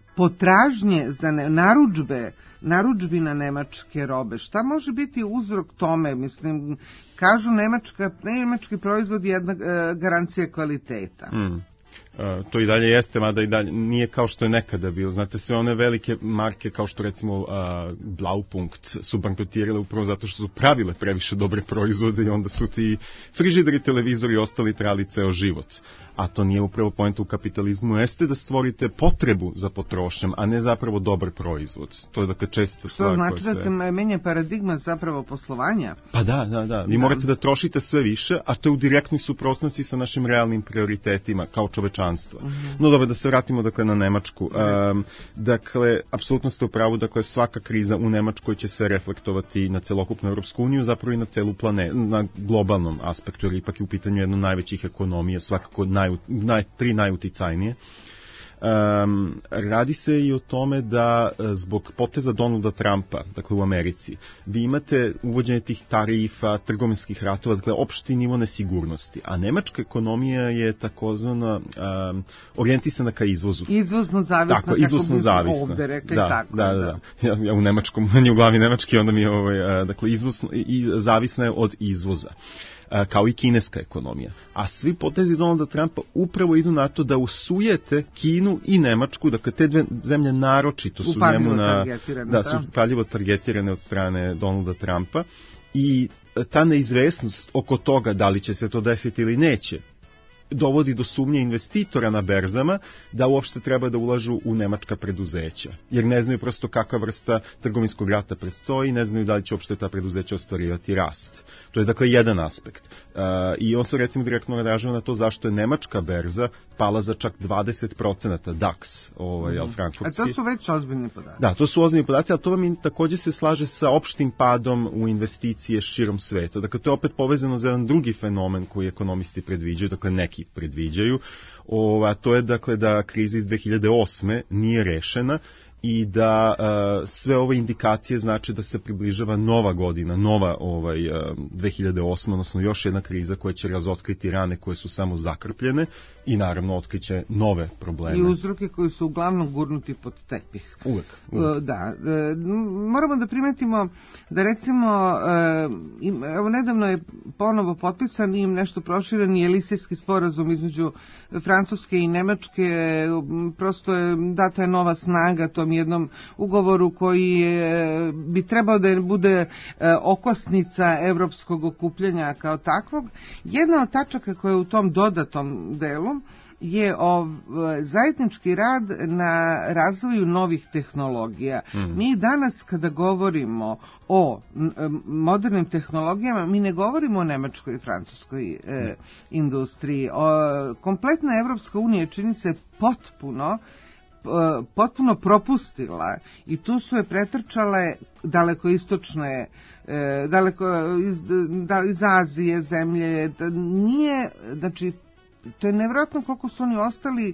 potražnje za ne, narudžbe, narudžbina nemačke robe. Šta može biti uzrok tome? Mislim, kažu nemačka, nemački proizvod je jedna e, garancija kvaliteta. Mm. Uh, to i dalje jeste, mada i dalje nije kao što je nekada bio. Znate, sve one velike marke kao što recimo uh, Blaupunkt su bankrotirale upravo zato što su pravile previše dobre proizvode i onda su ti frižideri, televizori ostali trali ceo život. A to nije upravo point u kapitalizmu, jeste da stvorite potrebu za potrošnjom, a ne zapravo dobar proizvod. To je dakle česta stvar. Što znači da se menja paradigma zapravo poslovanja? Pa da, da, da. Vi da. morate da trošite sve više, a to je u direktnoj suprotnosti sa našim realnim prioritetima kao čovečanstva. Mm-hmm. No dobro, da se vratimo dakle na Nemačku. Um, dakle, apsolutno ste u pravu, dakle svaka kriza u Nemačkoj će se reflektovati na celokupnu Evropsku uniju, zapravo i na celu planetu, na globalnom aspektu, jer ipak je u pitanju jedno najvećih ekonomija, svakako naj, naj, tri najuticajnije. Um, radi se i o tome da zbog poteza Donalda Trumpa, dakle u Americi, vi imate uvođenje tih tarifa, trgovinskih ratova, dakle opšti nivo nesigurnosti, a nemačka ekonomija je takozvana um, orijentisana ka izvozu. Izvozno zavisna, tako, izvozno kako zavisna. Ovde rekli da, tako. Da, da, da. Ja, ja u nemačkom, meni u glavi nemački, onda mi je ovaj, dakle izvozno, i zavisna je od izvoza, kao i kineska ekonomija. A svi potezi Donalda Trumpa upravo idu na to da usujete Kinu i Nemačku, dakle te dve zemlje naročito su njemu na, da, su paljivo targetirane od strane Donalda Trumpa i ta neizvesnost oko toga da li će se to desiti ili neće dovodi do sumnje investitora na berzama da uopšte treba da ulažu u nemačka preduzeća. Jer ne znaju prosto kakva vrsta trgovinskog rata predstoji, ne znaju da li će uopšte ta preduzeća ostvarivati rast. To je dakle jedan aspekt. Uh, I on se recimo direktno naražava na to zašto je nemačka berza pala za čak dvadeset procenata D A X, ovaj, mm. frankfurtski. A to su već ozbiljni podaci. Da, to su ozbiljni podaci, ali to vam takođe se slaže sa opštim padom u investicije širom sveta. Dakle, to je opet povezano za jedan drugi fenomen koji ekonomisti predviđaju, dakle neki predviđaju, o, a to je dakle da kriza iz dve hiljade osme nije rešena i da uh, sve ove indikacije znači da se približava nova godina, nova ovaj, uh, dve hiljade osma, odnosno još jedna kriza koja će razotkriti rane koje su samo zakrpljene i naravno otkriće nove probleme. I uzroke koji su uglavnom gurnuti pod tepih. Uvek. uvek. Uh, da. Uh, moramo da primetimo da recimo, uh, evo nedavno je ponovo potpisan i nešto proširen i Elisejski sporazum između Francuske i Nemačke, prosto je data je nova snaga tom jednom ugovoru koji je, bi trebao da bude e, okosnica evropskog okupljanja kao takvog. Jedna od tačaka koja je u tom dodatom delu je ov, zajednički rad na razvoju novih tehnologija. Mm. Mi danas kada govorimo o modernim tehnologijama, mi ne govorimo o nemačkoj i francuskoj e, industriji. O, kompletna Evropska unija čini se potpuno potpuno propustila i tu su je pretrčale dalekoistočne daleko iz, da, iz Azije zemlje. Nije, znači to je nevjerojatno koliko su oni ostali,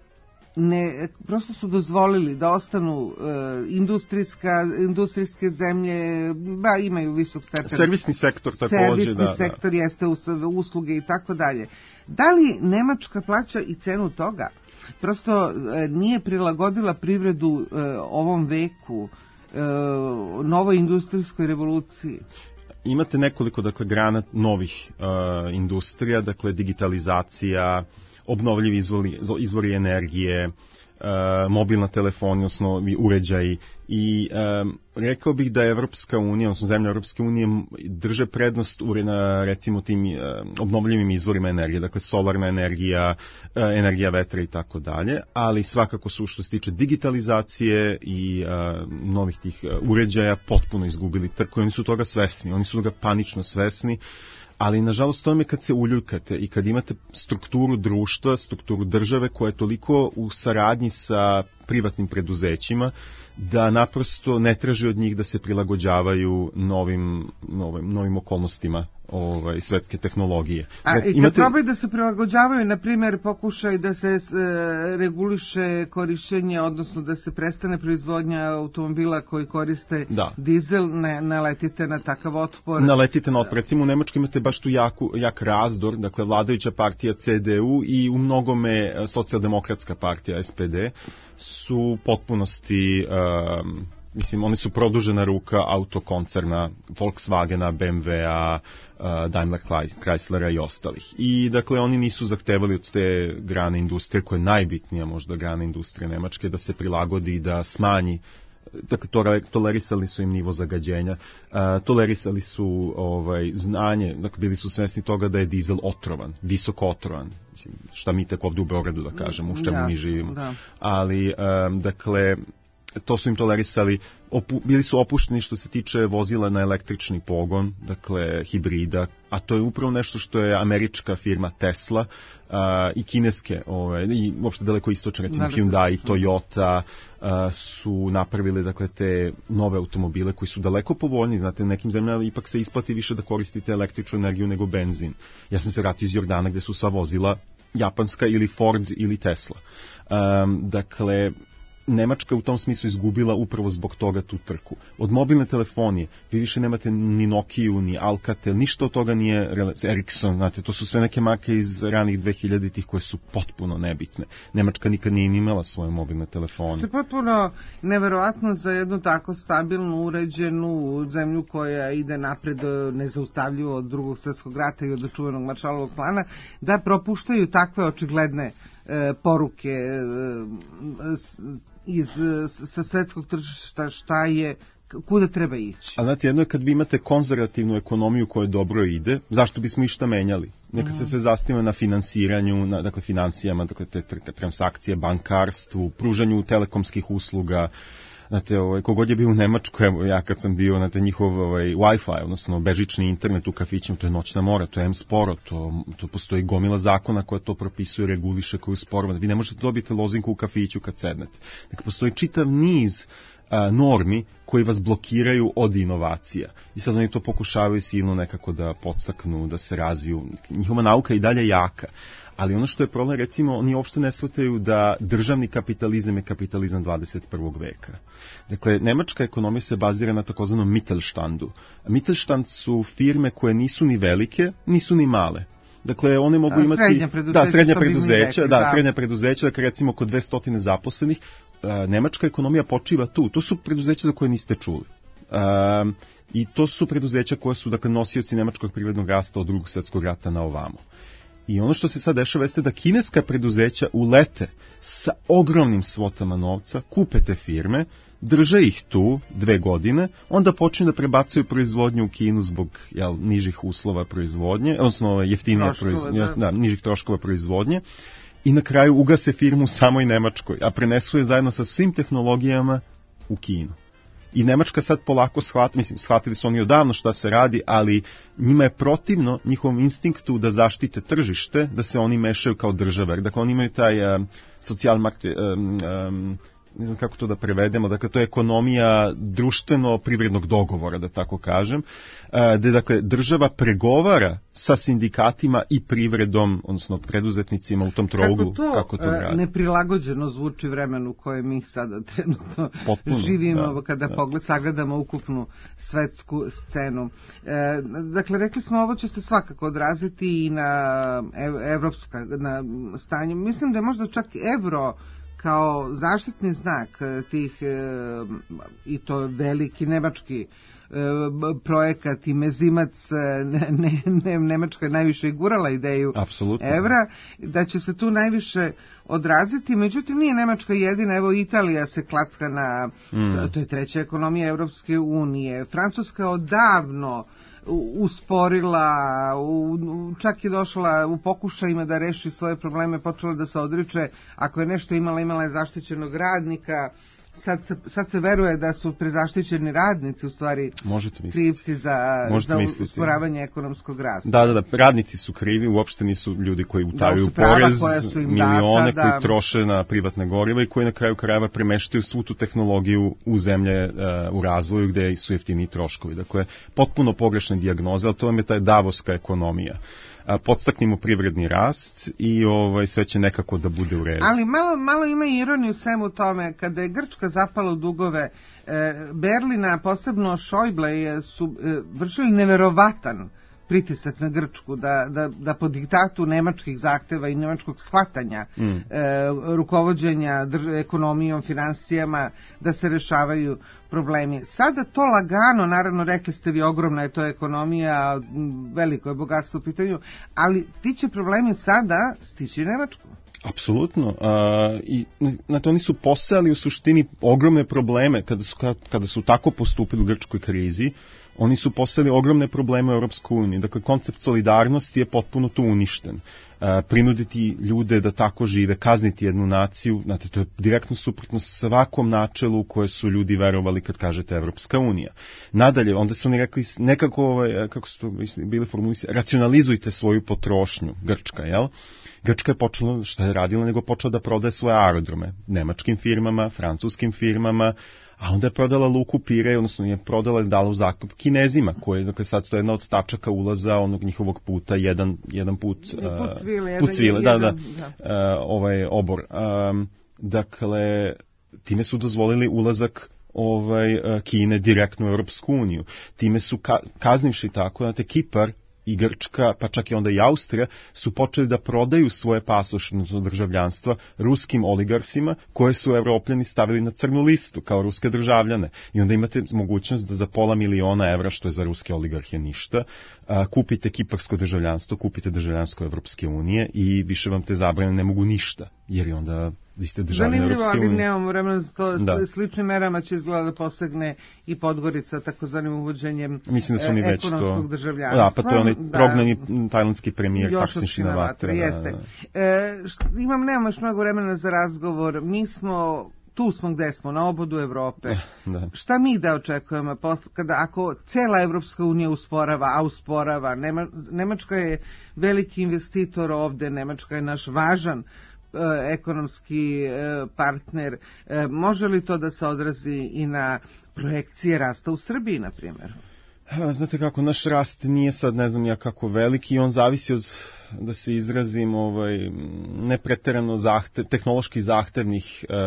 ne, prosto su dozvolili da ostanu e, industrijska, industrijske zemlje, ba imaju visok stepen. Servisni sektor takođe. Servisni da, sektor da. jeste usluge i tako dalje. Da li Nemačka plaća i cenu toga? Prosto e, nije prilagodila privredu e, ovom veku, e, novoj industrijskoj revoluciji. Imate nekoliko dakle grana novih uh, industrija, dakle digitalizacija, obnovljivi izvori, izvori energije, uh, mobilna telefonija, odnosno uređaji i um, rekao bih da je Evropska unija, odnosno zemlja Evropske unije drže prednost u na, recimo tim uh, obnovljivim izvorima energije, dakle solarna energija, uh, energija vetra i tako dalje, ali svakako su što se tiče digitalizacije i uh, novih tih uh, uređaja potpuno izgubili trku, oni su toga svesni, oni su toga panično svesni. Ali, nažalost, to je kad se uljuljkate i kad imate strukturu društva, strukturu države koja je toliko u saradnji sa privatnim preduzećima da naprosto ne traži od njih da se prilagođavaju novim, novim, novim okolnostima ovaj, svetske tehnologije. A i kad imate... probaju da se prilagođavaju, na primjer, pokušaj da se e, reguliše korišćenje, odnosno da se prestane proizvodnja automobila koji koriste da. dizel, ne naletite na takav otpor. Naletite na otpor. Recimo u Nemačkoj imate baš tu jaku, jak razdor, dakle vladajuća partija C D U i u mnogome socijaldemokratska partija S P D su potpunosti um, Mislim, oni su produžena ruka autokoncerna, Volkswagena, B M W-a, Daimler Chryslera i ostalih. I, dakle, oni nisu zahtevali od te grane industrije, koja je najbitnija možda grana industrije Nemačke, da se prilagodi i da smanji. Dakle, tolerisali su im nivo zagađenja, uh, tolerisali su ovaj, znanje, dakle, bili su svesni toga da je dizel otrovan, visoko otrovan, mislim, šta mi tek ovdje u Beogradu da kažemo, u čemu da, mi živimo. Da. Ali, um, dakle, to su im tolerisali, opu, bili su opušteni što se tiče vozila na električni pogon, dakle, hibrida, a to je upravo nešto što je američka firma Tesla uh, i kineske, ove, i uopšte daleko istočne, recimo Hyundai i Toyota uh, su napravili, dakle, te nove automobile koji su daleko povoljni, znate, u nekim zemljama ipak se isplati više da koristite električnu energiju nego benzin. Ja sam se vratio iz Jordana gde su sva vozila japanska ili Ford ili Tesla. Um, dakle, Nemačka u tom smislu izgubila upravo zbog toga tu trku. Od mobilne telefonije vi više nemate ni Nokiju, ni Alcatel, ništa od toga nije Ericsson, znate, to su sve neke marke iz ranih dvehiljaditih koje su potpuno nebitne. Nemačka nikad nije imala svoje mobilne telefone. Što je potpuno neverovatno za jednu tako stabilnu, uređenu zemlju koja ide napred nezaustavljivo od drugog svjetskog rata i od čuvenog Maršalovog plana, da propuštaju takve očigledne e, poruke e, iz sa svetskog tržišta šta je, kuda treba ići. A znate, jedno je kad vi imate konzervativnu ekonomiju koja dobro ide, zašto bismo išta menjali? Neka se sve zasniva na finansiranju, na, dakle, financijama, dakle, te transakcije, bankarstvu, pružanju telekomskih usluga. Znate, ovaj, kogod je bio u Nemačkoj, evo, ja kad sam bio na te njihov ovaj, Wi-Fi, odnosno bežični internet u kafićima, to je noćna mora, to je M-sporo, to, to postoji gomila zakona koja to propisuje, reguliše, koju sporova. Vi ne možete dobiti lozinku u kafiću kad sednete. Dakle, postoji čitav niz a, normi koji vas blokiraju od inovacija. I sad oni to pokušavaju silno nekako da podstaknu, da se razviju. Njihova nauka je i dalje jaka. Ali ono što je problem, recimo, oni uopšte ne shvataju da državni kapitalizam je kapitalizam dvadeset prvog veka. Dakle, nemačka ekonomija se bazira na takozvanom Mittelstandu. Mittelstand su firme koje nisu ni velike, nisu ni male. Dakle, one mogu imati... Srednja preduzeća. Da, srednja preduzeća, rekli, da, da, srednja preduzeća, dakle, recimo, oko dvesta zaposlenih. Nemačka ekonomija počiva tu. To su preduzeća za koje niste čuli. Um, I to su preduzeća koje su, dakle, nosioci nemačkog privrednog rasta od drugog svjetskog rata na ovamo. I ono što se sad dešava jeste da kineska preduzeća ulete sa ogromnim svotama novca, kupe te firme, drže ih tu dve godine, onda počnu da prebacuju proizvodnju u Kinu zbog jel, nižih uslova proizvodnje, odnosno jeftinije proizvodnje, da. Da, nižih troškova proizvodnje, i na kraju ugase firmu u samoj Nemačkoj, a prenesu je zajedno sa svim tehnologijama u Kinu. I Nemačka sad polako shvata, mislim, shvatili su oni odavno šta se radi, ali njima je protivno njihovom instinktu da zaštite tržište, da se oni mešaju kao država. Dakle, oni imaju taj um, social market, um, um, ne znam kako to da prevedemo, dakle, to je ekonomija društveno-privrednog dogovora, da tako kažem, gde, dakle, država pregovara sa sindikatima i privredom, odnosno preduzetnicima u tom trouglu. Kako to, kako to radi. Neprilagođeno zvuči vremenu koje mi sada trenutno Potpuno, živimo, da, kada da. pogled, sagledamo ukupnu svetsku scenu. E, dakle, rekli smo, ovo će se svakako odraziti i na ev, evropska na stanje. Mislim da je možda čak evro kao zaštitni znak tih, i to veliki nemački projekat i mezimac, ne, ne, ne, Nemačka je najviše gurala ideju Apsolutno. evra, da će se tu najviše odraziti, međutim nije Nemačka jedina, evo Italija se klacka na, mm. to, to je treća ekonomija Evropske unije, Francuska odavno usporila, u, čak je došla u pokušajima da reši svoje probleme, počela da se odriče, ako je nešto imala, imala je zaštićenog radnika, sad se, sad se veruje da su prezaštićeni radnici u stvari krivci za, za usporavanje ekonomskog rasta. Da, da, da, radnici su krivi, uopšte nisu ljudi koji utaju porez, milione data, koji da. troše na privatne goriva i koji na kraju krajeva premeštaju svu tu tehnologiju u zemlje uh, u razvoju gde su jeftini troškovi. Dakle, potpuno pogrešne dijagnoze, ali to vam je taj davoska ekonomija. Podstaknimo privredni rast i ovaj, sve će nekako da bude u redu. Ali malo, malo ima ironiju svemu tome, kada je Grčka zapala u dugove, e, Berlina, posebno Schäuble, su e, vršili neverovatan pritisak na Grčku, da, da, da po diktatu nemačkih zahteva i nemačkog shvatanja mm. e, rukovođenja drž, ekonomijom, financijama, da se rešavaju problemi. Sada to lagano, naravno rekli ste vi, ogromna je to ekonomija, veliko je bogatstvo u pitanju, ali ti će problemi sada stići Nemačku. Apsolutno. Uh, i znate, oni su posejali u suštini ogromne probleme kada su, kada su tako postupili u grčkoj krizi. Oni su posejali ogromne probleme u Europskoj uniji. Dakle, koncept solidarnosti je potpuno tu uništen. Uh, prinuditi ljude da tako žive, kazniti jednu naciju, znate, to je direktno suprotno svakom načelu u koje su ljudi verovali kad kažete Evropska unija. Nadalje, onda su oni rekli nekako, ovaj, kako su to bili formulisani, racionalizujte svoju potrošnju, Grčka, jel? Grčka je počela, šta je radila, nego počela da prodaje svoje aerodrome nemačkim firmama, francuskim firmama, a onda je prodala luku Pirej, odnosno je prodala i dala u zakup Kinezima, koji, dakle, sad to je jedna od tačaka ulaza onog njihovog puta, jedan, jedan put... Put svile, put svile, jedan, da, da, da. Uh, ovaj obor. Um, dakle, time su dozvolili ulazak ovaj, Kine direktno u Europsku uniju. Time su ka, kaznivši tako, znate, Kipar i Grčka, pa čak i onda i Austrija, su počeli da prodaju svoje pasoše, državljanstva, ruskim oligarsima, koje su Evropljani stavili na crnu listu, kao ruske državljane. I onda imate mogućnost da za pola miliona evra, što je za ruske oligarhije ništa, a, kupite kiparsko državljanstvo, kupite državljanstvo Evropske unije i više vam te zabrane ne mogu ništa, jer je onda... vi ste državljani Evropske unije. Ali nemamo vremena za to. Da. Sličnim merama će izgleda da posegne i Podgorica takozvanim uvođenjem Mislim da su oni već ekonomskog to... državljanstva. Da, pa to je onaj da. prognani tajlandski premijer Taksin Shinawatra. Jeste. Da. E, imam, nemamo još mnogo vremena za razgovor. Mi smo... tu smo gde smo, na obodu Evrope. Da. Šta mi da očekujemo posle, kada ako cela Evropska unija usporava, a usporava, Nema, Nemačka je veliki investitor ovde, Nemačka je naš važan ekonomski partner. Može li to da se odrazi i na projekcije rasta u Srbiji, na primjer? Znate kako, naš rast nije sad, ne znam ja kako veliki, i on zavisi od, da se izrazim, ovaj, nepreterano zahtev, tehnološki zahtevnih e,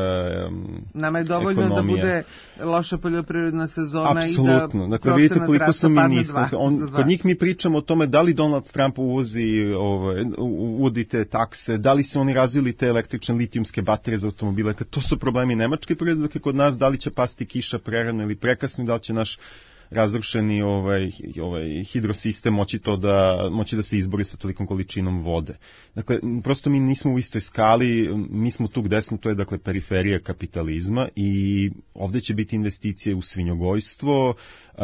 Nama je dovoljno ekonomija. Da bude loša poljoprivredna sezona. Apsolutno. I da dakle, vidite koliko su mi nismo. On, kod njih mi pričamo o tome da li Donald Trump uvozi, ovaj, uvodi te takse, da li se oni razvili te električne litijumske baterije za automobile. To su problemi nemačke privrede, dakle kod nas da li će pasti kiša prerano ili prekasno, da li će naš razrušeni ovaj, ovaj hidrosistem moći to da, moći da se izbori sa tolikom količinom vode. Dakle, prosto mi nismo u istoj skali, mi smo tu gde smo, to je dakle periferija kapitalizma i ovde će biti investicije u svinjogojstvo,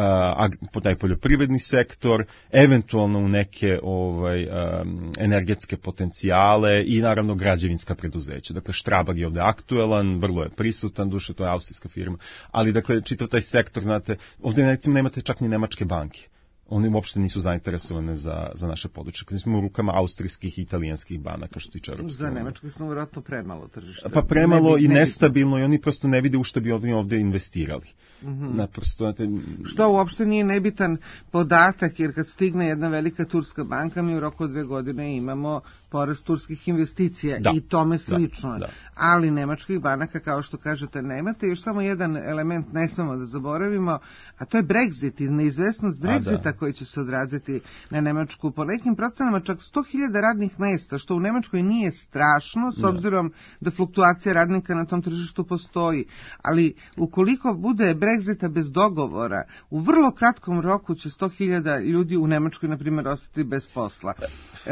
a, a taj poljoprivredni sektor, eventualno u neke ovaj, a, energetske potencijale i naravno građevinska preduzeća. Dakle, Strabag je ovde aktuelan, vrlo je prisutan, duše to je austrijska firma, ali dakle, čitav taj sektor, znate, ovde recimo nemate čak ni nemačke banke. One uopšte nisu zainteresovane za, za naše područje. Kad smo u rukama austrijskih i italijanskih banaka, što tiče Europske unije. Za Nemačku smo vjerojatno premalo tržište. Pa premalo ne bi, i nestabilno, i oni prosto ne vide u što bi ovdje, ovdje investirali. Mm-hmm. Naprosto, znate... Što uopšte nije nebitan podatak, jer kad stigne jedna velika turska banka, mi u roku od dve godine imamo porast turskih investicija da. I tome slično. Da, da. Ali nemačkih banaka, kao što kažete, nemate. Još samo jedan element ne smemo da zaboravimo, a to je Brexit i neizvesnost Brexita koji će se odraziti na Nemačku. Po nekim procenama čak sto hiljada radnih mesta, što u Nemačkoj nije strašno, s obzirom da fluktuacija radnika na tom tržištu postoji. Ali ukoliko bude Brexita bez dogovora, u vrlo kratkom roku će sto hiljada ljudi u Nemačkoj, na primjer, ostati bez posla. E,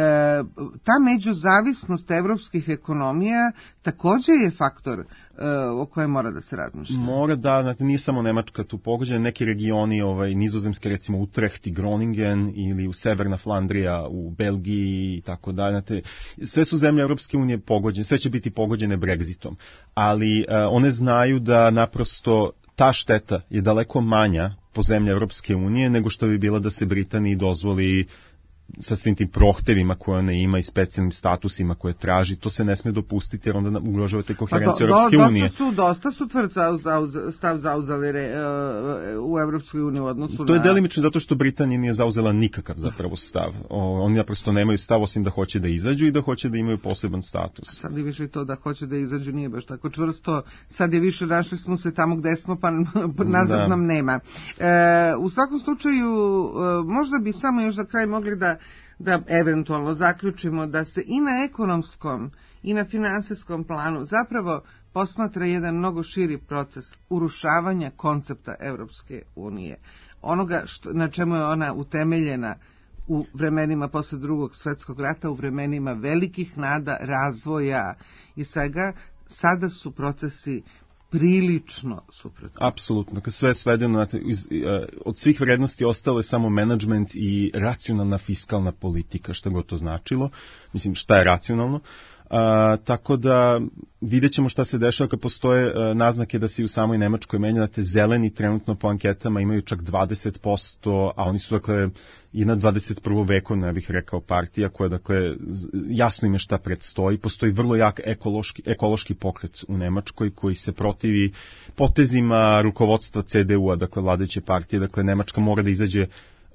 ta međuzavisnost evropskih ekonomija takođe je faktor uh, o kojem mora da se razmišlja. Mora da, znate, nije samo Nemačka tu pogođena, neki regioni, ovaj, nizozemske, recimo Utrecht i Groningen ili u Severna Flandrija u Belgiji i tako dalje, znate, sve su zemlje Europske unije pogođene, sve će biti pogođene Brexitom, ali uh, one znaju da naprosto ta šteta je daleko manja po zemlje Europske unije nego što bi bila da se Britaniji dozvoli sa svim tim prohtevima koje ona ima i specijalnim statusima koje traži, to se ne sme dopustiti jer onda ugrožavate koherenciju Europske unije. Dosta su, dosta su tvrd stav zauzeli re, uh, u Evropskoj uniji u odnosu na... To je delimično zato što Britanija nije zauzela nikakav zapravo stav. O, oni naprosto nemaju stav osim da hoće da izađu i da hoće da imaju poseban status. Sad je više to da hoće da izađu nije baš tako čvrsto. Sad je više našli smo se tamo gde smo pa nazad da. nam nema. E, u svakom slučaju možda bi samo još za kraj mogli da da eventualno zaključimo da se i na ekonomskom i na finansijskom planu zapravo posmatra jedan mnogo širi proces urušavanja koncepta Evropske unije. Onoga što, na čemu je ona utemeljena u vremenima posle drugog svetskog rata, u vremenima velikih nada, razvoja i svega, sada su procesi prilično suprotno. Apsolutno, kad sve je svedeno, iz, od svih vrednosti ostalo je samo menadžment i racionalna fiskalna politika, što god to značilo. Mislim, šta je racionalno. A, tako da vidjet ćemo šta se dešava kad postoje a, naznake da se i u samoj Nemačkoj menja. Znate, zeleni trenutno po anketama imaju čak dvadeset posto, a oni su dakle jedna dvadeset prvo vekovna, ja bih rekao, partija koja dakle jasno im je šta predstoji. Postoji vrlo jak ekološki, ekološki pokret u Nemačkoj koji se protivi potezima rukovodstva C D U-a, dakle vladajuće partije. Dakle, Nemačka mora da izađe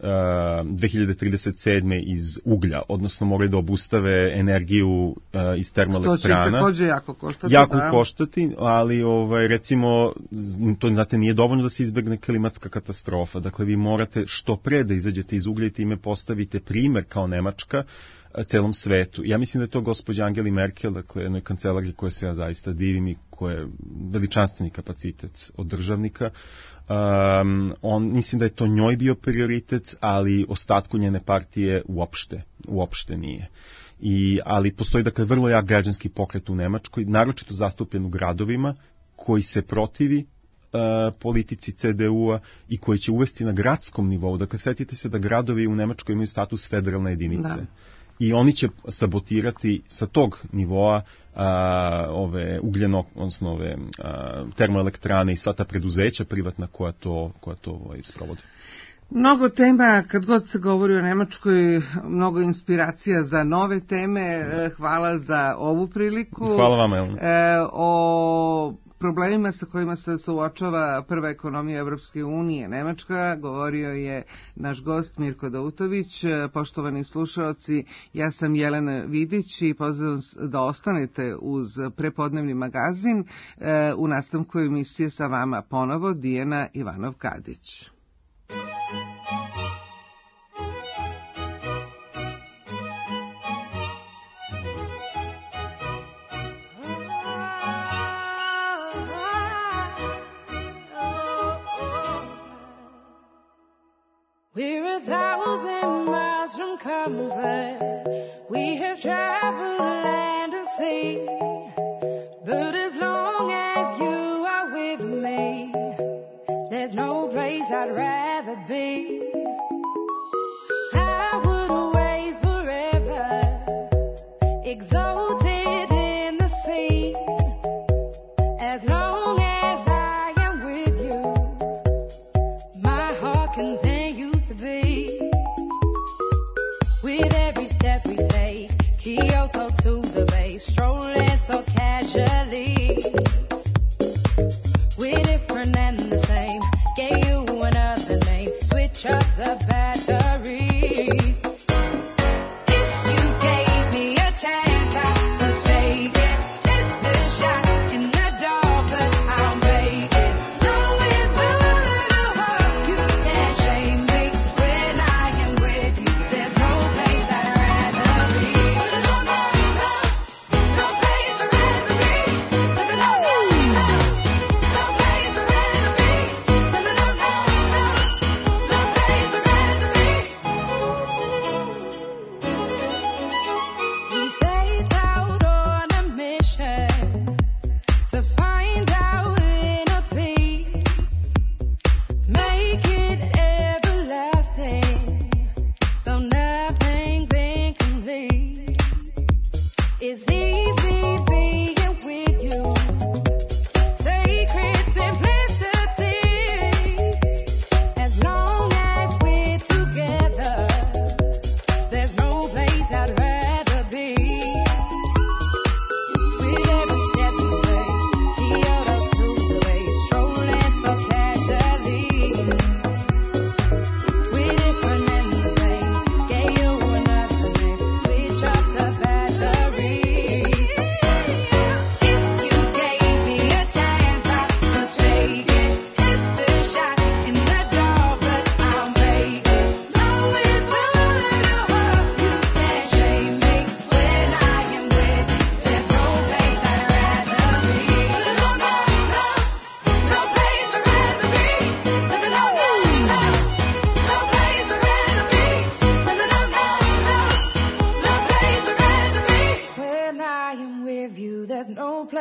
dve hiljade trideset sedme iz uglja, odnosno moraju da obustave energiju uh, iz termoelektrana. Što će takođe jako koštati. Jako da. koštati, ali ovaj, recimo, to znate, nije dovoljno da se izbegne klimatska katastrofa. Dakle, vi morate što pre da izađete iz uglja i time postavite primer kao Nemačka celom svetu. Ja mislim da je to gospođa Angeli Merkel, dakle, jednoj kancelarki koje se ja zaista divim i koje je veličanstveni kapacitet od državnika. Um, on, mislim da je to njoj bio prioritet, ali ostatku njene partije uopšte, uopšte nije. I, ali postoji dakle vrlo jak građanski pokret u Nemačkoj, naročito zastupljen u gradovima, koji se protivi uh, politici C D U-a i koji će uvesti na gradskom nivou. Dakle, setite se da gradovi u Nemačkoj imaju status federalne jedinice. Da. I oni će sabotirati sa tog nivoa a, ove ugljeno, odnosno ove a, termoelektrane i sva ta preduzeća privatna koja to, koja to ovaj, sprovode. Mnogo tema, kad god se govori o Nemačkoj, mnogo inspiracija za nove teme. Hvala za ovu priliku. Hvala vama, Elena. E, o problemima sa kojima se suočava prva ekonomija Evropske unije, Nemačka, govorio je naš gost Mirko Dautović. Poštovani slušaoci, ja sam Jelena Vidić i pozivam da ostanete uz prepodnevni magazin. E, u nastavku emisije sa vama ponovo Dijana Ivanov-Kadić. We're a thousand miles from comfort. We have traveled land and sea. But as long as you are with me, there's no place I'd rather be. I would away forever, exalted in the sea. As long as I am with you, my heart continues to beat. With every step we take, Kyoto to the bay, strolling so casually. We're different and the same, gave you another name, switch up the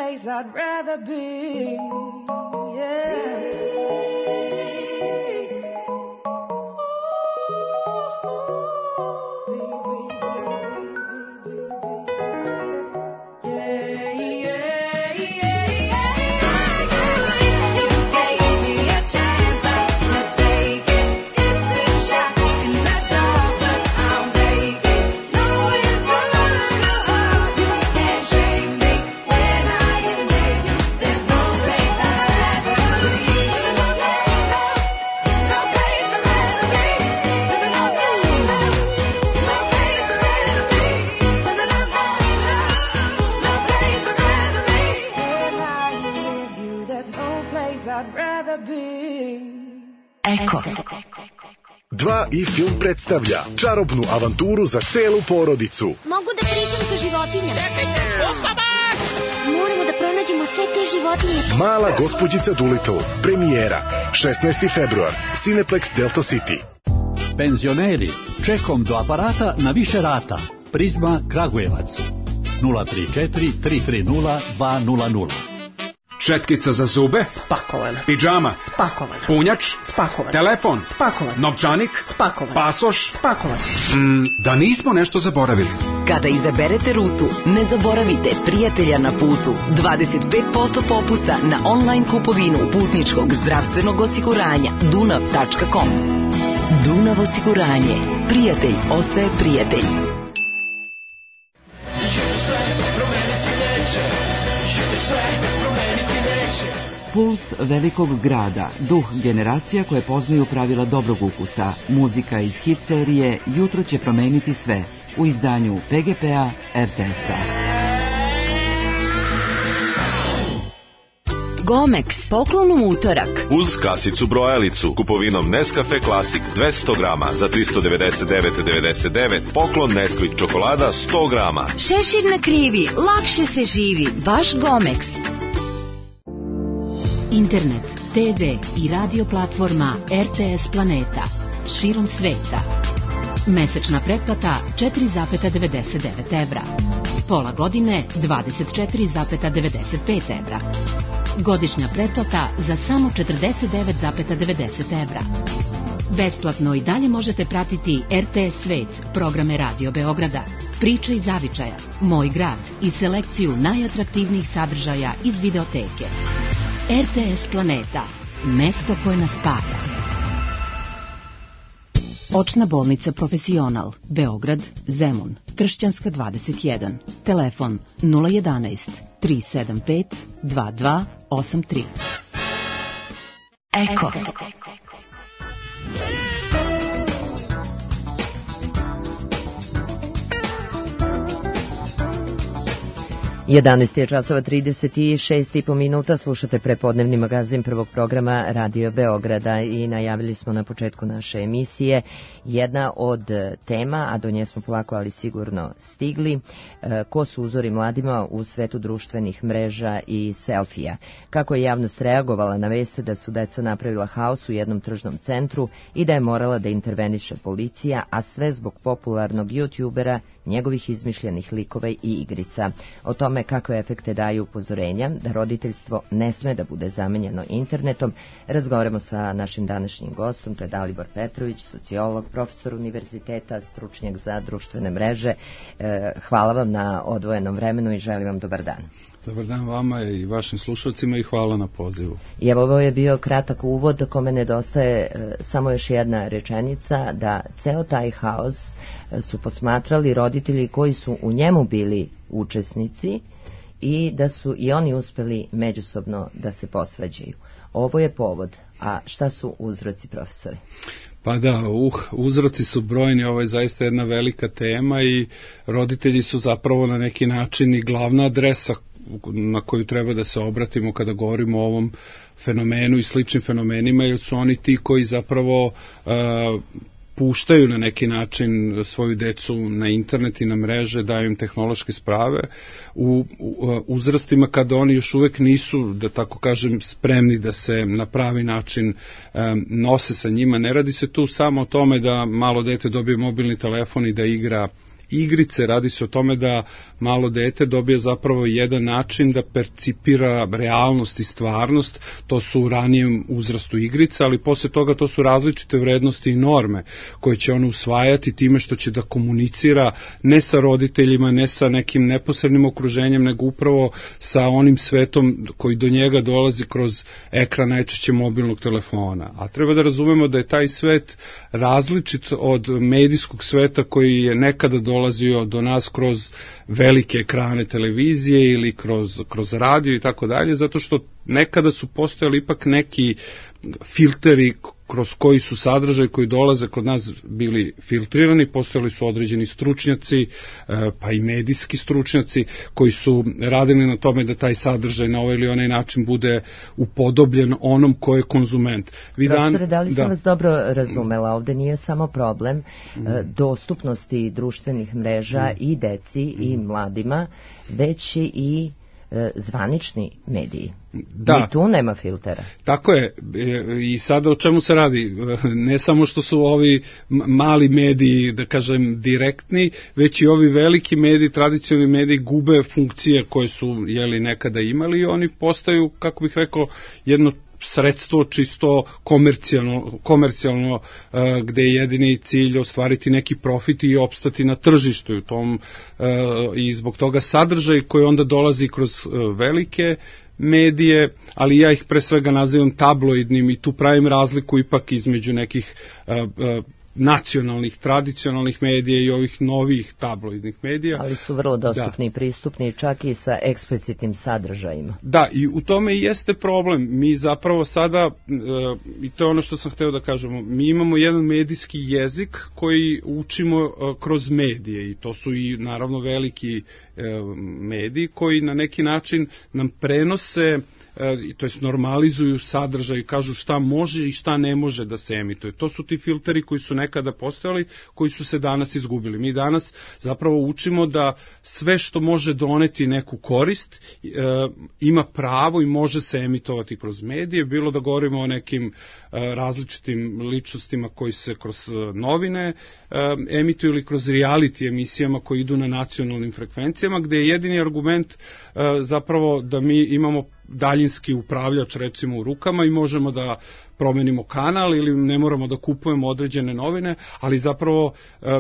place I'd rather be. Yeah. Eko. Dva i film predstavlja čarobnu avanturu za celu porodicu. Mogu da pričam sa životinjama. Moramo da pronađemo sve te životinje. Mala gospođica Doolittle. Premijera šesnaesti februar. Cineplex Delta City. Penzioneri, čekom do aparata na više rata. Prizma Kragujevac. nula tri četiri tri tri nula dva nula nula. Četkica za zube? Spakovana. Pidžama? Spakovana. Punjač? Spakovan. Telefon? Spakovan. Novčanik? Spakovan. Pasoš? Spakovan. Mm, da nismo nešto zaboravili. Kada izaberete rutu, ne zaboravite prijatelja na putu. dvadeset pet posto popusta na online kupovinu putničkog zdravstvenog osiguranja dunav tačka com. Dunav osiguranje. Prijatelj ostaje prijatelj. Puls velikog grada, duh generacija koje poznaju pravila dobrog ukusa, muzika iz hit serije Jutro će promeniti sve u izdanju P G P-a R T S-a. Gomex, poklon u utorak. Uz kasicu brojalicu, kupovinom Nescafe Classic dvesta grama za tristo devedeset devet devedeset devet, poklon Nesquik čokolada sto grama. Šešir na krivi, lakše se živi, vaš Gomex. Internet, T V i radio platforma R T S Planeta širom sveta. Mesečna pretplata četiri zarez devedeset devet evra. Pola godine dvadeset četiri zarez devedeset pet evra. Godišnja pretplata za samo četrdeset devet zarez devedeset evra. Besplatno i dalje možete pratiti R T S Svet, programe Radio Beograda, Priče iz zavičaja, Moj grad i selekciju najatraktivnijih sadržaja iz videoteke. R T S Planeta, mesto koje nas spaja. Očna bolnica Profesional, Beograd, Zemun, Tršćanska dvadeset jedan, telefon nula jedanaest tri sedam pet dva dva osam tri. Eko. jedanaest je časova trideset šest i po minuta, slušate prepodnevni magazin prvog programa Radio Beograda i najavili smo na početku naše emisije jedna od tema, a do nje smo polako ali sigurno stigli, ko su uzori mladima u svetu društvenih mreža i selfija. Kako je javnost reagovala na veste da su deca napravila haos u jednom tržnom centru i da je morala da interveniše policija, a sve zbog popularnog youtubera, njegovih izmišljenih likova i igrica. O tome kakve efekte daju upozorenja da roditeljstvo ne sme da bude zamenjeno internetom, razgovaramo sa našim današnjim gostom, to je Dalibor Petrović, sociolog, profesor univerziteta, stručnjak za društvene mreže. E, hvala vam na odvojenom vremenu i želim vam dobar dan. Dobar dan vama i vašim slušalcima i hvala na pozivu. I evo, ovo je bio kratak uvod, kome nedostaje e, samo još jedna rečenica, da ceo taj haos e, su posmatrali roditelji koji su u njemu bili učesnici i da su i oni uspeli međusobno da se posvađaju. Ovo je povod, a šta su uzroci, profesori? Pa da, uh, uzroci su brojni, ovo je zaista jedna velika tema i roditelji su zapravo na neki način i glavna adresa na koju treba da se obratimo kada govorimo o ovom fenomenu i sličnim fenomenima, jer su oni ti koji zapravo uh, puštaju na neki način svoju decu na internet i na mreže, daju im tehnološke sprave u, u uzrastima kada oni još uvek nisu, da tako kažem, spremni da se na pravi način um, nose sa njima. Ne radi se tu samo o tome da malo dete dobije mobilni telefon i da igra igrice, radi se o tome da malo dete dobije zapravo jedan način da percipira realnost i stvarnost, to su u ranijem uzrastu igrica, ali posle toga to su različite vrednosti i norme koje će ono usvajati time što će da komunicira ne sa roditeljima, ne sa nekim neposrednim okruženjem, nego upravo sa onim svetom koji do njega dolazi kroz ekran najčešće mobilnog telefona. A treba da razumemo da je taj svet različit od medijskog sveta koji je nekada dolazio do nas kroz velike ekrane televizije ili kroz, kroz radio i tako dalje, zato što nekada su postojali ipak neki filteri kroz koji su sadržaj koji dolaze kod nas bili filtrirani, postojali su određeni stručnjaci, pa i medijski stručnjaci koji su radili na tome da taj sadržaj na ovaj ili onaj način bude upodobljen onom ko je konzument. Vi Profesore, da li sam da. vas dobro razumela? Ovde nije samo problem mm. dostupnosti društvenih mreža mm. i deci mm. i mladima, već i zvanični mediji. Da. Ni tu nema filtera. Tako je. I sada o čemu se radi? Ne samo što su ovi mali mediji, da kažem, direktni, već i ovi veliki mediji, tradicionalni mediji gube funkcije koje su jeli nekada imali i oni postaju, kako bih rekao, jedno sredstvo čisto komercijalno, komercijalno uh, gde je jedini cilj ostvariti neki profit i opstati na tržištu u tom uh, i zbog toga sadržaj koji onda dolazi kroz uh, velike medije, ali ja ih pre svega nazivam tabloidnim i tu pravim razliku ipak između nekih uh, uh, nacionalnih, tradicionalnih medija i ovih novih tabloidnih medija. Ali su vrlo dostupni i pristupni čak i sa eksplicitnim sadržajima. Da, i u tome i jeste problem. Mi zapravo sada, e, i to je ono što sam hteo da kažemo, mi imamo jedan medijski jezik koji učimo e, kroz medije i to su i naravno veliki e, mediji koji na neki način nam prenose to jest normalizuju sadržaj i kažu šta može i šta ne može da se emituje. To su ti filteri koji su nekada postojali, koji su se danas izgubili. Mi danas zapravo učimo da sve što može doneti neku korist e, ima pravo i može se emitovati kroz medije, bilo da govorimo o nekim e, različitim ličnostima koji se kroz novine e, emituju ili kroz reality emisijama koji idu na nacionalnim frekvencijama, gde je jedini argument e, zapravo da mi imamo daljinski upravljač recimo u rukama i možemo da promenimo kanal ili ne moramo da kupujemo određene novine, ali zapravo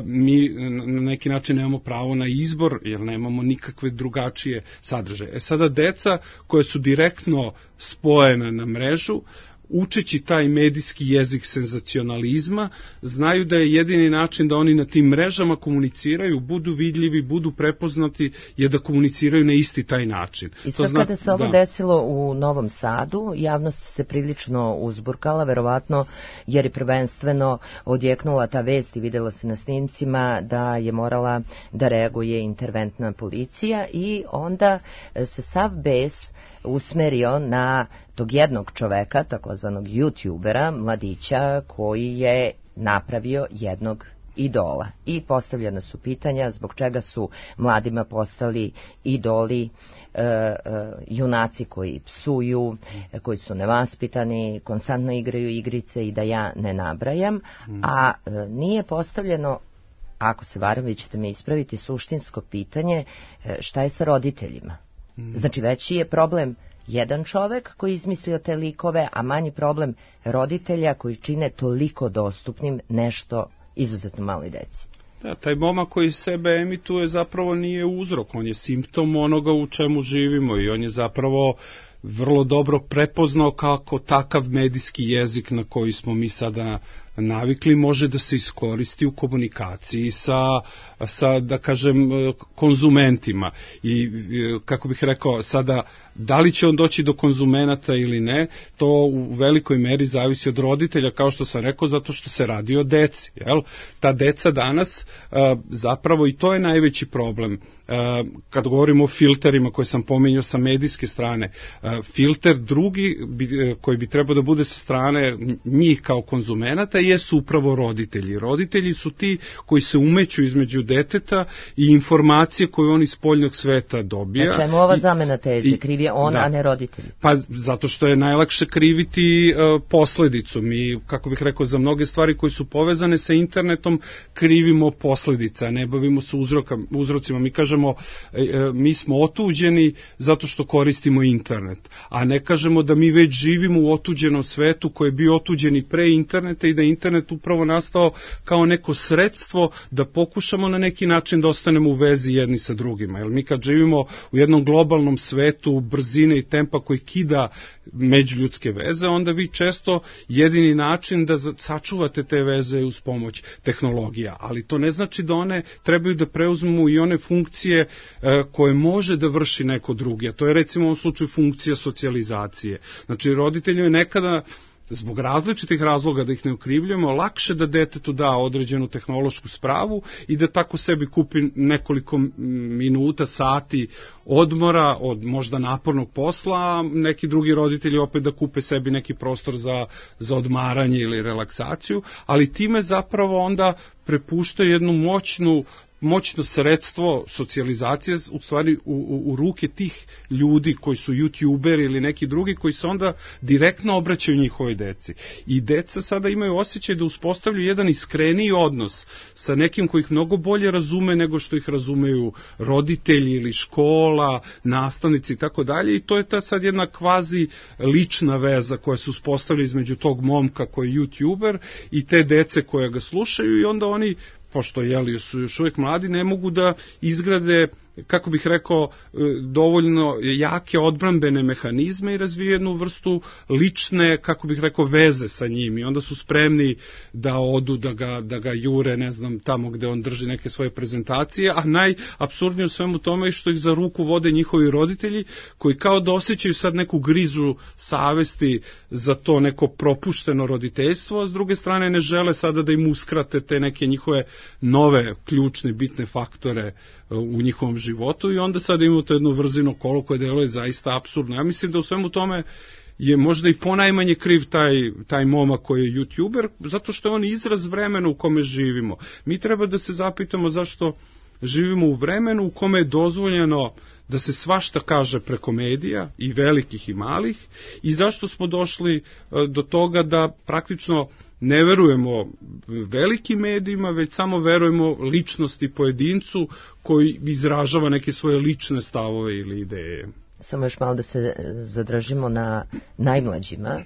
mi na neki način nemamo pravo na izbor jer nemamo nikakve drugačije sadržaje. E sada deca koje su direktno spojene na mrežu, učeći taj medijski jezik senzacionalizma, znaju da je jedini način da oni na tim mrežama komuniciraju, budu vidljivi, budu prepoznati, je da komuniciraju na isti taj način. I sad zna... kada se ovo da. desilo u Novom Sadu, javnost se prilično uzburkala, verovatno jer je prvenstveno odjeknula ta vest i videla se na snimcima da je morala da reaguje interventna policija i onda se sav bes usmerio na tog jednog čoveka, takozvanog youtubera, mladića, koji je napravio jednog idola. I postavljena su pitanja zbog čega su mladima postali idoli e, e, junaci koji psuju, e, koji su nevaspitani, konstantno igraju igrice i da ja ne nabrajam, a e, nije postavljeno, ako se varam, vi ćete me ispraviti, suštinsko pitanje e, šta je sa roditeljima. Znači veći je problem jedan čovek koji izmislio te likove, a manji problem roditelja koji čine toliko dostupnim nešto izuzetno maloj deci. Da, taj momak koji sebe emituje zapravo nije uzrok, on je simptom onoga u čemu živimo i on je zapravo vrlo dobro prepoznao kako takav medijski jezik na koji smo mi sada navikli može da se iskoristi u komunikaciji sa, sa da kažem, konzumentima. I, kako bih rekao, sada, da li će on doći do konzumenata ili ne, to u velikoj meri zavisi od roditelja, kao što sam rekao, zato što se radi o deci. Jel? Ta deca danas, zapravo, i to je najveći problem. Kad govorimo o filterima koje sam pominjao sa medijske strane, filter drugi koji bi trebao da bude sa strane njih kao konzumenata jesu upravo roditelji. Roditelji su ti koji se umeću između deteta i informacije koje on iz spoljnog sveta dobija. A čemu ova zamena teze? Kriv je on, da. a ne roditelji? Pa zato što je najlakše kriviti uh, posledicu. Mi, kako bih rekao, za mnoge stvari koje su povezane sa internetom krivimo posledice, a ne bavimo se uzroka, uzrocima. Mi kažemo, e, e, mi smo otuđeni zato što koristimo internet, a ne kažemo da mi već živimo u otuđenom svetu koji je bio otuđen i pre interneta i da je internet upravo nastao kao neko sredstvo da pokušamo na neki način da ostanemo u vezi jedni sa drugima. Jer mi kad živimo u jednom globalnom svetu brzine i tempa koji kida međuljudske veze, onda vi često jedini način da sačuvate te veze uz pomoć tehnologija, ali to ne znači da one trebaju da preuzmu i one funkcije e, koje može da vrši neko drugi, a to je recimo u ovom slučaju funkcija socijalizacije. Znači roditelju je nekada zbog različitih razloga, da ih ne okrivljujemo, lakše da detetu da određenu tehnološku spravu i da tako sebi kupi nekoliko minuta, sati odmora od možda napornog posla, a neki drugi roditelji opet da kupe sebi neki prostor za, za odmaranje ili relaksaciju, ali time zapravo onda prepušta jednu moćnu moćno sredstvo socijalizacije u stvari u, u, u ruke tih ljudi koji su youtuberi ili neki drugi koji se onda direktno obraćaju njihovoj deci. I deca sada imaju osjećaj da uspostavljaju jedan iskreniji odnos sa nekim koji ih mnogo bolje razume nego što ih razumeju roditelji ili škola, nastavnici i tako dalje. I to je ta sad jedna kvazi lična veza koja se uspostavlja između tog momka koji je youtuber i te dece koje ga slušaju i onda oni, pošto jeli, su još uvijek mladi, ne mogu da izgrade, kako bih rekao, dovoljno jake odbrambene mehanizme i razvije jednu vrstu lične, kako bih rekao, veze sa njim i onda su spremni da odu, da ga, da ga jure, ne znam, tamo gde on drži neke svoje prezentacije, a najapsurdnije u svemu tome je što ih za ruku vode njihovi roditelji koji kao da osjećaju sad neku grižu savesti za to neko propušteno roditeljstvo, a s druge strane ne žele sada da im uskrate te neke njihove nove ključne bitne faktore u njihovom životu i onda sad imamo to jedno vrzino kolo koje deluje zaista apsurdno. Ja mislim da u svemu tome je možda i ponajmanje kriv taj, taj momak koji je youtuber, zato što je on izraz vremena u kome živimo. Mi treba da se zapitamo zašto živimo u vremenu u kome je dozvoljeno da se svašta kaže preko medija, i velikih i malih, i zašto smo došli do toga da praktično ne verujemo velikim medijima, već samo verujemo ličnosti pojedincu koji izražava neke svoje lične stavove ili ideje. Samo još malo da se zadržimo na najmlađima.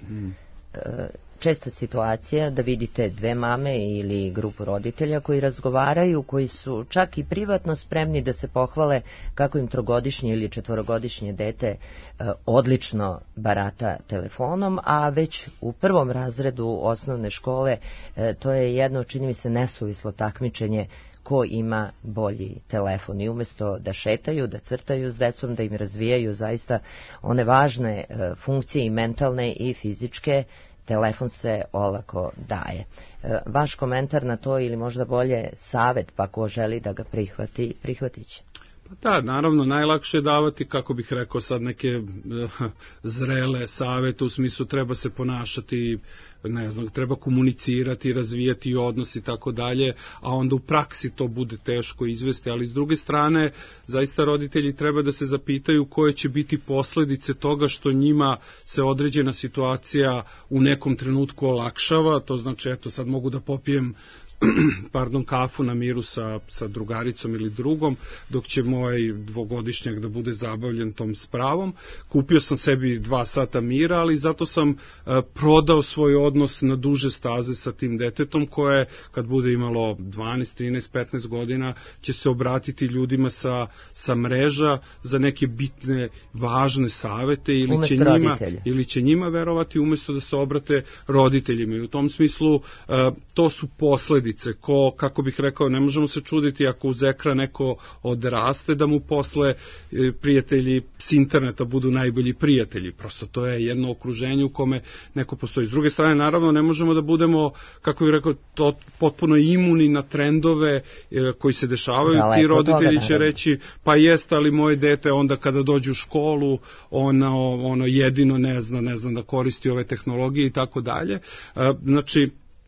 Česta situacija da vidite dve mame ili grupu roditelja koji razgovaraju, koji su čak i privatno spremni da se pohvale kako im trogodišnje ili četvorogodišnje dete odlično barata telefonom, a već u prvom razredu osnovne škole to je jedno, čini mi se, nesuvislo takmičenje ko ima bolji telefon i umjesto da šetaju, da crtaju s decom, da im razvijaju zaista one važne funkcije i mentalne i fizičke, telefon se olako daje. Vaš komentar na to ili možda bolje savet, pa ko želi da ga prihvati, prihvatit će. Pa da, naravno, najlakše je davati, kako bih rekao sad, neke zrele savete, u smislu treba se ponašati, ne znam, treba komunicirati, razvijati odnos i tako dalje, a onda u praksi to bude teško izvesti, ali s druge strane, zaista roditelji treba da se zapitaju koje će biti posledice toga što njima se određena situacija u nekom trenutku olakšava, to znači, eto, sad mogu da popijem pardon, kafu na miru sa, sa drugaricom ili drugom, dok će moj dvogodišnjak da bude zabavljen tom spravom. Kupio sam sebi dva sata mira, ali zato sam uh, prodao svoj odnos na duže staze sa tim detetom koje, kad bude imalo dvanaest, trinaest, petnaest godina, će se obratiti ljudima sa, sa mreža za neke bitne, važne savete ili će, njima, ili će njima verovati umjesto da se obrate roditeljima. I u tom smislu uh, to su posledice. Ko, kako bih rekao, ne možemo se čuditi ako uz ekran neko odraste da mu posle prijatelji s interneta budu najbolji prijatelji. Prosto to je jedno okruženje u kome neko postoji. S druge strane, naravno, ne možemo da budemo, kako bih rekao, to, potpuno imuni na trendove e, koji se dešavaju. Daleko Ti roditelji toga, će reći, pa jest, ali moje dete onda kada dođe u školu, ono, ono jedino ne zna, ne zna da koristi ove tehnologije i tako dalje. Znači,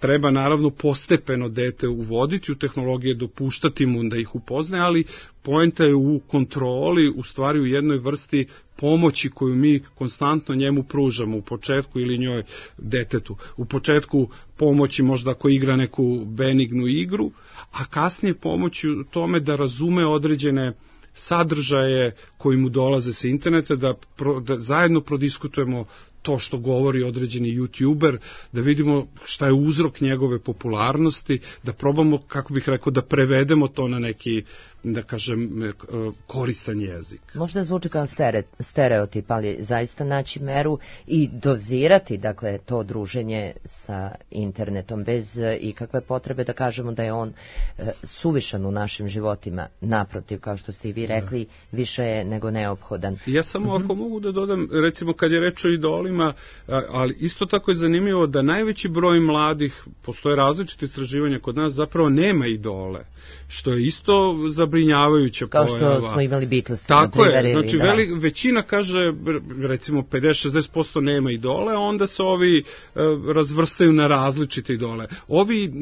treba naravno postepeno dete uvoditi u tehnologije, dopuštati mu da ih upozne, ali poenta je u kontroli, u stvari u jednoj vrsti pomoći koju mi konstantno njemu pružamo u početku ili njoj detetu. U početku pomoći možda ako igra neku benignu igru, a kasnije pomoći u tome da razume određene sadržaje koji mu dolaze sa interneta, da, pro, da zajedno prodiskutujemo to što govori određeni youtuber, da vidimo šta je uzrok njegove popularnosti, da probamo, kako bih rekao, da prevedemo to na neki, da kažem, koristan jezik. Možda zvuči kao stereotip, ali zaista naći meru i dozirati, dakle, to druženje sa internetom bez ikakve potrebe da kažemo da je on suvišan u našim životima. Naprotiv, kao što ste i vi rekli, više je nego neophodan. Ja samo ako uh-huh. mogu da dodam, recimo kad je reč o idolima, ali isto tako je zanimljivo da najveći broj mladih, postoje različite istraživanja kod nas, zapravo nema idole, što je isto zabrinjavajuća pojava. Kao što smo imali Beatles. Tako je, znači veli, većina kaže, recimo pedeset do šezdeset posto nema idole, onda se ovi e, razvrstaju na različite idole. Ovi e,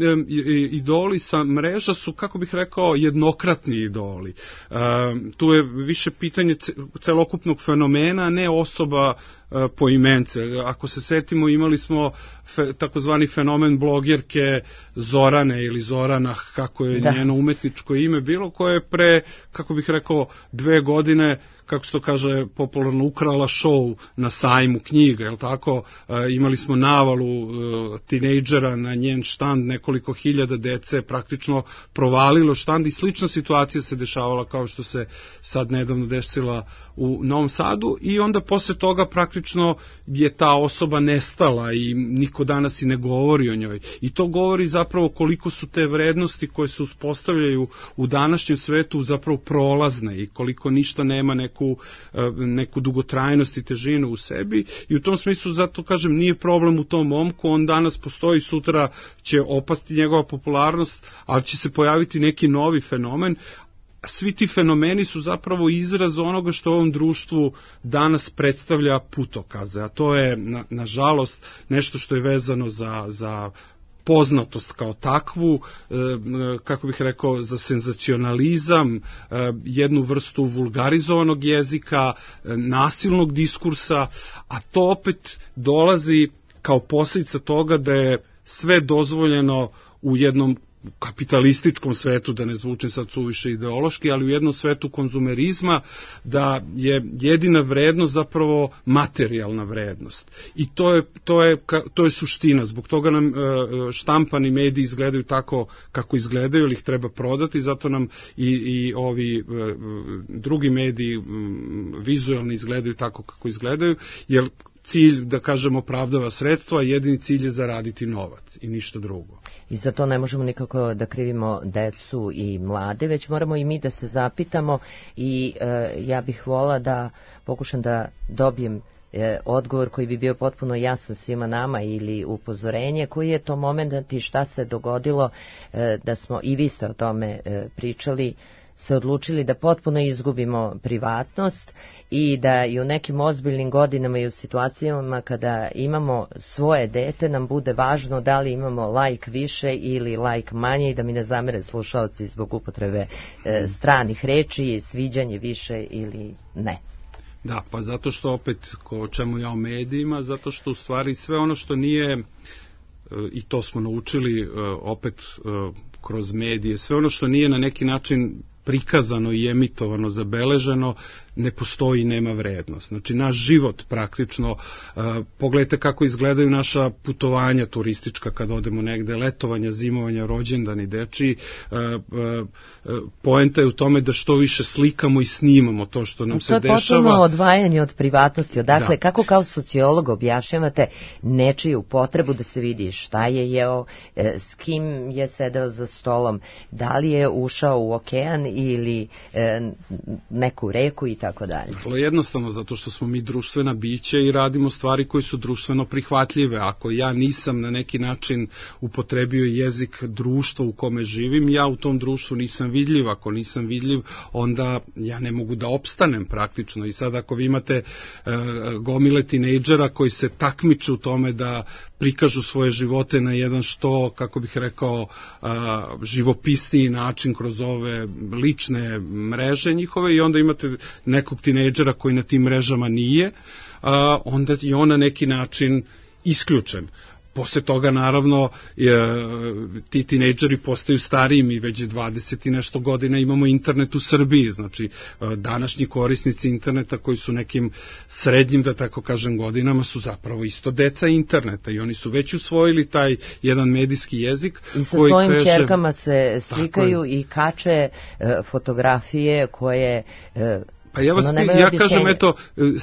idoli sa mreža su, kako bih rekao, jednokratni idoli. E, tu je više pitanje celokupnog fenomena, ne osoba e, po imence. Ako se setimo, imali smo fe, takozvani fenomen blogerke Zorane ili Zorana, kako je da. njeno umetničko ime bilo, koje je pre, kako bih rekao, dve godine, kako se to kaže popularno, ukrala show na sajmu knjiga, jel tako? E, imali smo navalu e, tinejdžera na njen štand, nekoliko hiljada dece praktično provalilo štand i slična situacija se dešavala kao što se sad nedavno desila u Novom Sadu i onda posle toga praktično je ta osoba nestala i niko danas i ne govori o njoj. I to govori zapravo koliko su te vrednosti koje se uspostavljaju u današnjem svetu zapravo prolazne i koliko ništa nema neku Neku, neku dugotrajnost i težinu u sebi i u tom smislu zato kažem nije problem u tom momku, on danas postoji, sutra će opasti njegova popularnost, ali će se pojaviti neki novi fenomen. Svi ti fenomeni su zapravo izraz onoga što u ovom društvu danas predstavlja putokaze, a to je na, nažalost nešto što je vezano za, za poznatost kao takvu, kako bih rekao, za senzacionalizam, jednu vrstu vulgarizovanog jezika, nasilnog diskursa, a to opet dolazi kao posljedica toga da je sve dozvoljeno u jednom kapitalističkom svetu, da ne zvučim sad suviše ideološki, ali u jednom svetu konzumerizma, da je jedina vrednost zapravo materijalna vrednost. I to je, to je, to je suština. Zbog toga nam štampani mediji izgledaju tako kako izgledaju, ili ih treba prodati, zato nam i, i ovi drugi mediji vizualni izgledaju tako kako izgledaju, jer cilj, da kažemo, opravdava sredstva, jedini cilj je zaraditi novac i ništa drugo. I za to ne možemo nikako da krivimo decu i mlade, već moramo i mi da se zapitamo i e, ja bih vola da pokušam da dobijem e, odgovor koji bi bio potpuno jasan svima nama ili upozorenje, koji je to moment i šta se dogodilo e, da smo, i vi ste o tome e, pričali, se odlučili da potpuno izgubimo privatnost i da i u nekim ozbiljnim godinama i u situacijama kada imamo svoje dete nam bude važno da li imamo like više ili like manje i da mi ne zamere slušalci zbog upotrebe e, stranih reči, sviđanje više ili ne. Da, pa zato što opet, ko čemu ja o medijima, zato što u stvari sve ono što nije, i to smo naučili opet kroz medije, sve ono što nije na neki način prikazano i emitovano, zabeleženo, ne postoji i nema vrednost. Znači, naš život praktično, uh, pogledajte kako izgledaju naša putovanja turistička kad odemo negde, letovanja, zimovanja, rođendani, dečiji, uh, uh, poenta je u tome da što više slikamo i snimamo to što nam se dešava. To je potpuno odvajanje od privatnosti. Odakle, da. Kako kao sociolog objašnjavate nečiju potrebu da se vidi šta je jeo, s kim je sedeo za stolom, da li je ušao u okean ili e, neku reku i tako dalje? Vrlo jednostavno, zato što smo mi društvena bića i radimo stvari koje su društveno prihvatljive. Ako ja nisam na neki način upotrebio jezik društva u kome živim, ja u tom društvu nisam vidljiv. Ako nisam vidljiv, onda ja ne mogu da opstanem praktično. I sad ako vi imate uh, gomile tinejdžera koji se takmiču u tome da prikažu svoje živote na jedan što, kako bih rekao, uh, živopisniji način kroz ove lične mreže njihove, i onda imate nekog tinejdžera koji na tim mrežama nije, uh, onda je on na neki način isključen. Posle toga, naravno, je, ti tinejdžeri postaju stariji, mi već dvadeset i nešto godina imamo internet u Srbiji, znači današnji korisnici interneta koji su nekim srednjim, da tako kažem, godinama su zapravo isto deca interneta i oni su već usvojili taj jedan medijski jezik. I sa koji svojim kaže, ćerkama se slikaju i kače e, fotografije koje... E, Pa ja vas, ono, ja kažem, eto,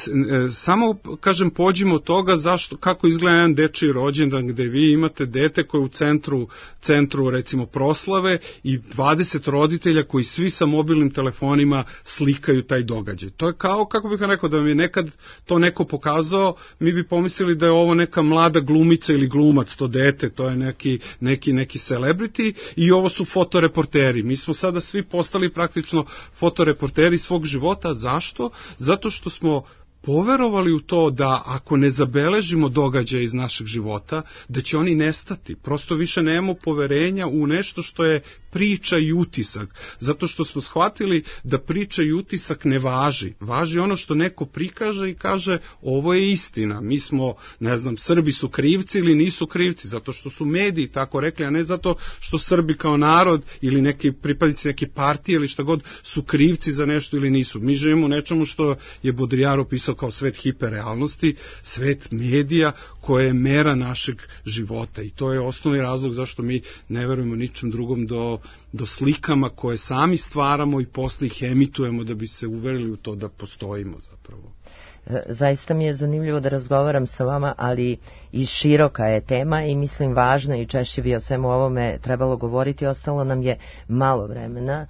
samo kažem, pođimo od toga zašto, kako izgleda jedan dečiji rođendan gde vi imate dete koje u centru, centru recimo proslave i dvadeset roditelja koji svi sa mobilnim telefonima slikaju taj događaj. To je kao, kako bih rekao, da mi je nekad to neko pokazao, mi bi pomislili da je ovo neka mlada glumica ili glumac, to dete, to je neki, neki, neki celebrity i ovo su fotoreporteri. Mi smo sada svi postali praktično fotoreporteri svog života. Zašto? Zato što smo poverovali u to da ako ne zabeležimo događaje iz našeg života, da će oni nestati. Prosto više nemamo poverenja u nešto što je priča i utisak. Zato što smo shvatili da priča i utisak ne važi. Važi ono što neko prikaže i kaže ovo je istina. Mi smo, ne znam, Srbi su krivci ili nisu krivci, zato što su mediji tako rekli, a ne zato što Srbi kao narod ili neki pripadnici neke partije ili šta god su krivci za nešto ili nisu. Mi živimo u nečemu što je Baudrillard opisao kao svet hiperrealnosti, svet medija koje je mera našeg života i to je osnovni razlog zašto mi ne verujemo ničem drugom do, do slikama koje sami stvaramo i posle ih emitujemo da bi se uverili u to da postojimo zapravo. Zaista mi je zanimljivo da razgovaram sa vama, ali i široka je tema i mislim važna i češće bi o svemu ovome trebalo govoriti, ostalo nam je malo vremena,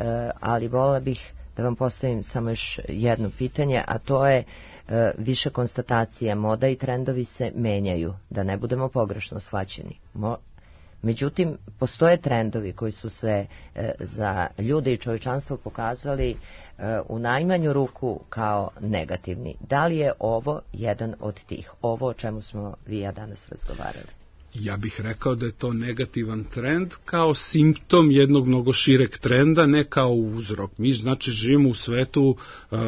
ali vola bih da vam postavim samo još jedno pitanje, a to je e, više konstatacija. Moda i trendovi se menjaju, da ne budemo pogrešno shvaćeni. Mo, međutim, postoje trendovi koji su se e, za ljude i čovječanstvo pokazali e, u najmanju ruku kao negativni. Da li je ovo jedan od tih? Ovo o čemu smo vi ja danas razgovarali? Ja bih rekao da je to negativan trend kao simptom jednog mnogo šireg trenda, ne kao uzrok. Mi znači živimo u svetu,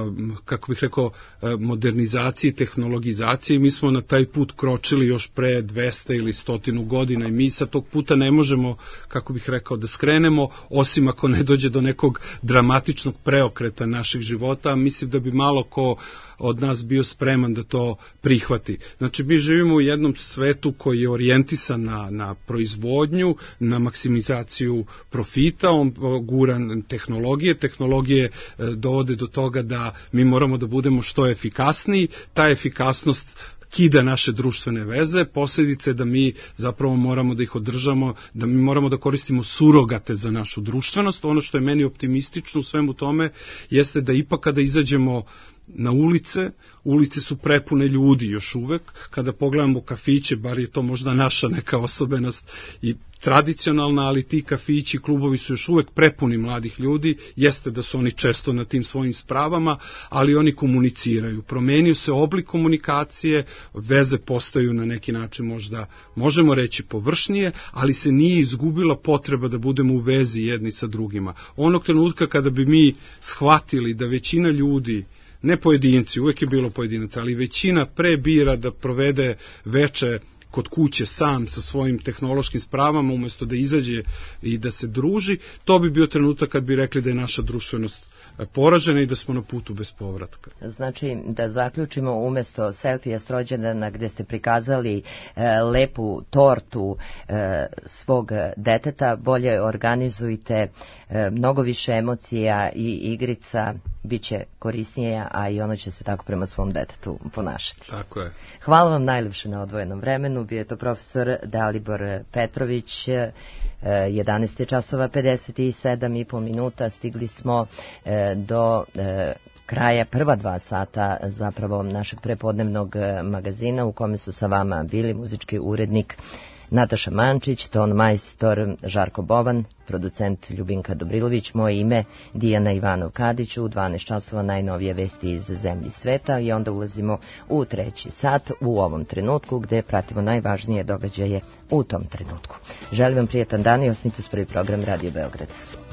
kako bih rekao, modernizacije, tehnologizacije i mi smo na taj put kročili još pre dvesta ili stotinu godina i mi sa tog puta ne možemo, kako bih rekao, da skrenemo, osim ako ne dođe do nekog dramatičnog preokreta naših života. Mislim da bi malo ko od nas bio spreman da to prihvati. Znači, mi živimo u jednom svetu koji je orijentisan na, na proizvodnju, na maksimizaciju profita, on gura tehnologije, tehnologije e, dovode do toga da mi moramo da budemo što efikasniji, ta efikasnost kida naše društvene veze, posljedice da mi zapravo moramo da ih održamo, da mi moramo da koristimo surogate za našu društvenost. Ono što je meni optimistično u svemu tome jeste da ipak kada izađemo na ulice, ulice su prepune ljudi još uvek, kada pogledamo kafiće, bar je to možda naša neka osobenost i tradicionalna, ali ti kafići, klubovi su još uvek prepuni mladih ljudi, jeste da su oni često na tim svojim spravama, ali oni komuniciraju. Promenio se oblik komunikacije, veze postaju na neki način možda, možemo reći, površnije, ali se nije izgubila potreba da budemo u vezi jedni sa drugima. Onog trenutka kada bi mi shvatili da većina ljudi, ne pojedinci, uvek je bilo pojedinaca, ali većina pre bira da provede veče kod kuće sam sa svojim tehnološkim spravama umjesto da izađe i da se druži, to bi bio trenutak kad bi rekli da je naša društvenost poražena i da smo na putu bez povratka. Znači, da zaključimo, umjesto selfija s rođendana gdje ste prikazali e, lepu tortu e, svog deteta, bolje organizujte e, mnogo više emocija i igrica, bit će korisnija, a i ono će se tako prema svom detetu ponašati. Tako je. Hvala vam najljepše na odvojenom vremenu. Bio je to profesor Dalibor Petrović. jedanaest časova pedeset sedam i po minuta. Stigli smo e, do e, kraja prva dva sata zapravo našeg prepodnevnog magazina u kome su sa vama bili muzički urednik Nataša Mančić, ton majstor Žarko Bovan, producent Ljubinka Dobrilović, moje ime Dijana Ivanov-Kadić. U dvanaest časova najnovije vesti iz zemlji sveta i onda ulazimo u treći sat u ovom trenutku gde pratimo najvažnije događaje u tom trenutku. Želim vam prijetan dan i osnite s prvi program Radio Beograd.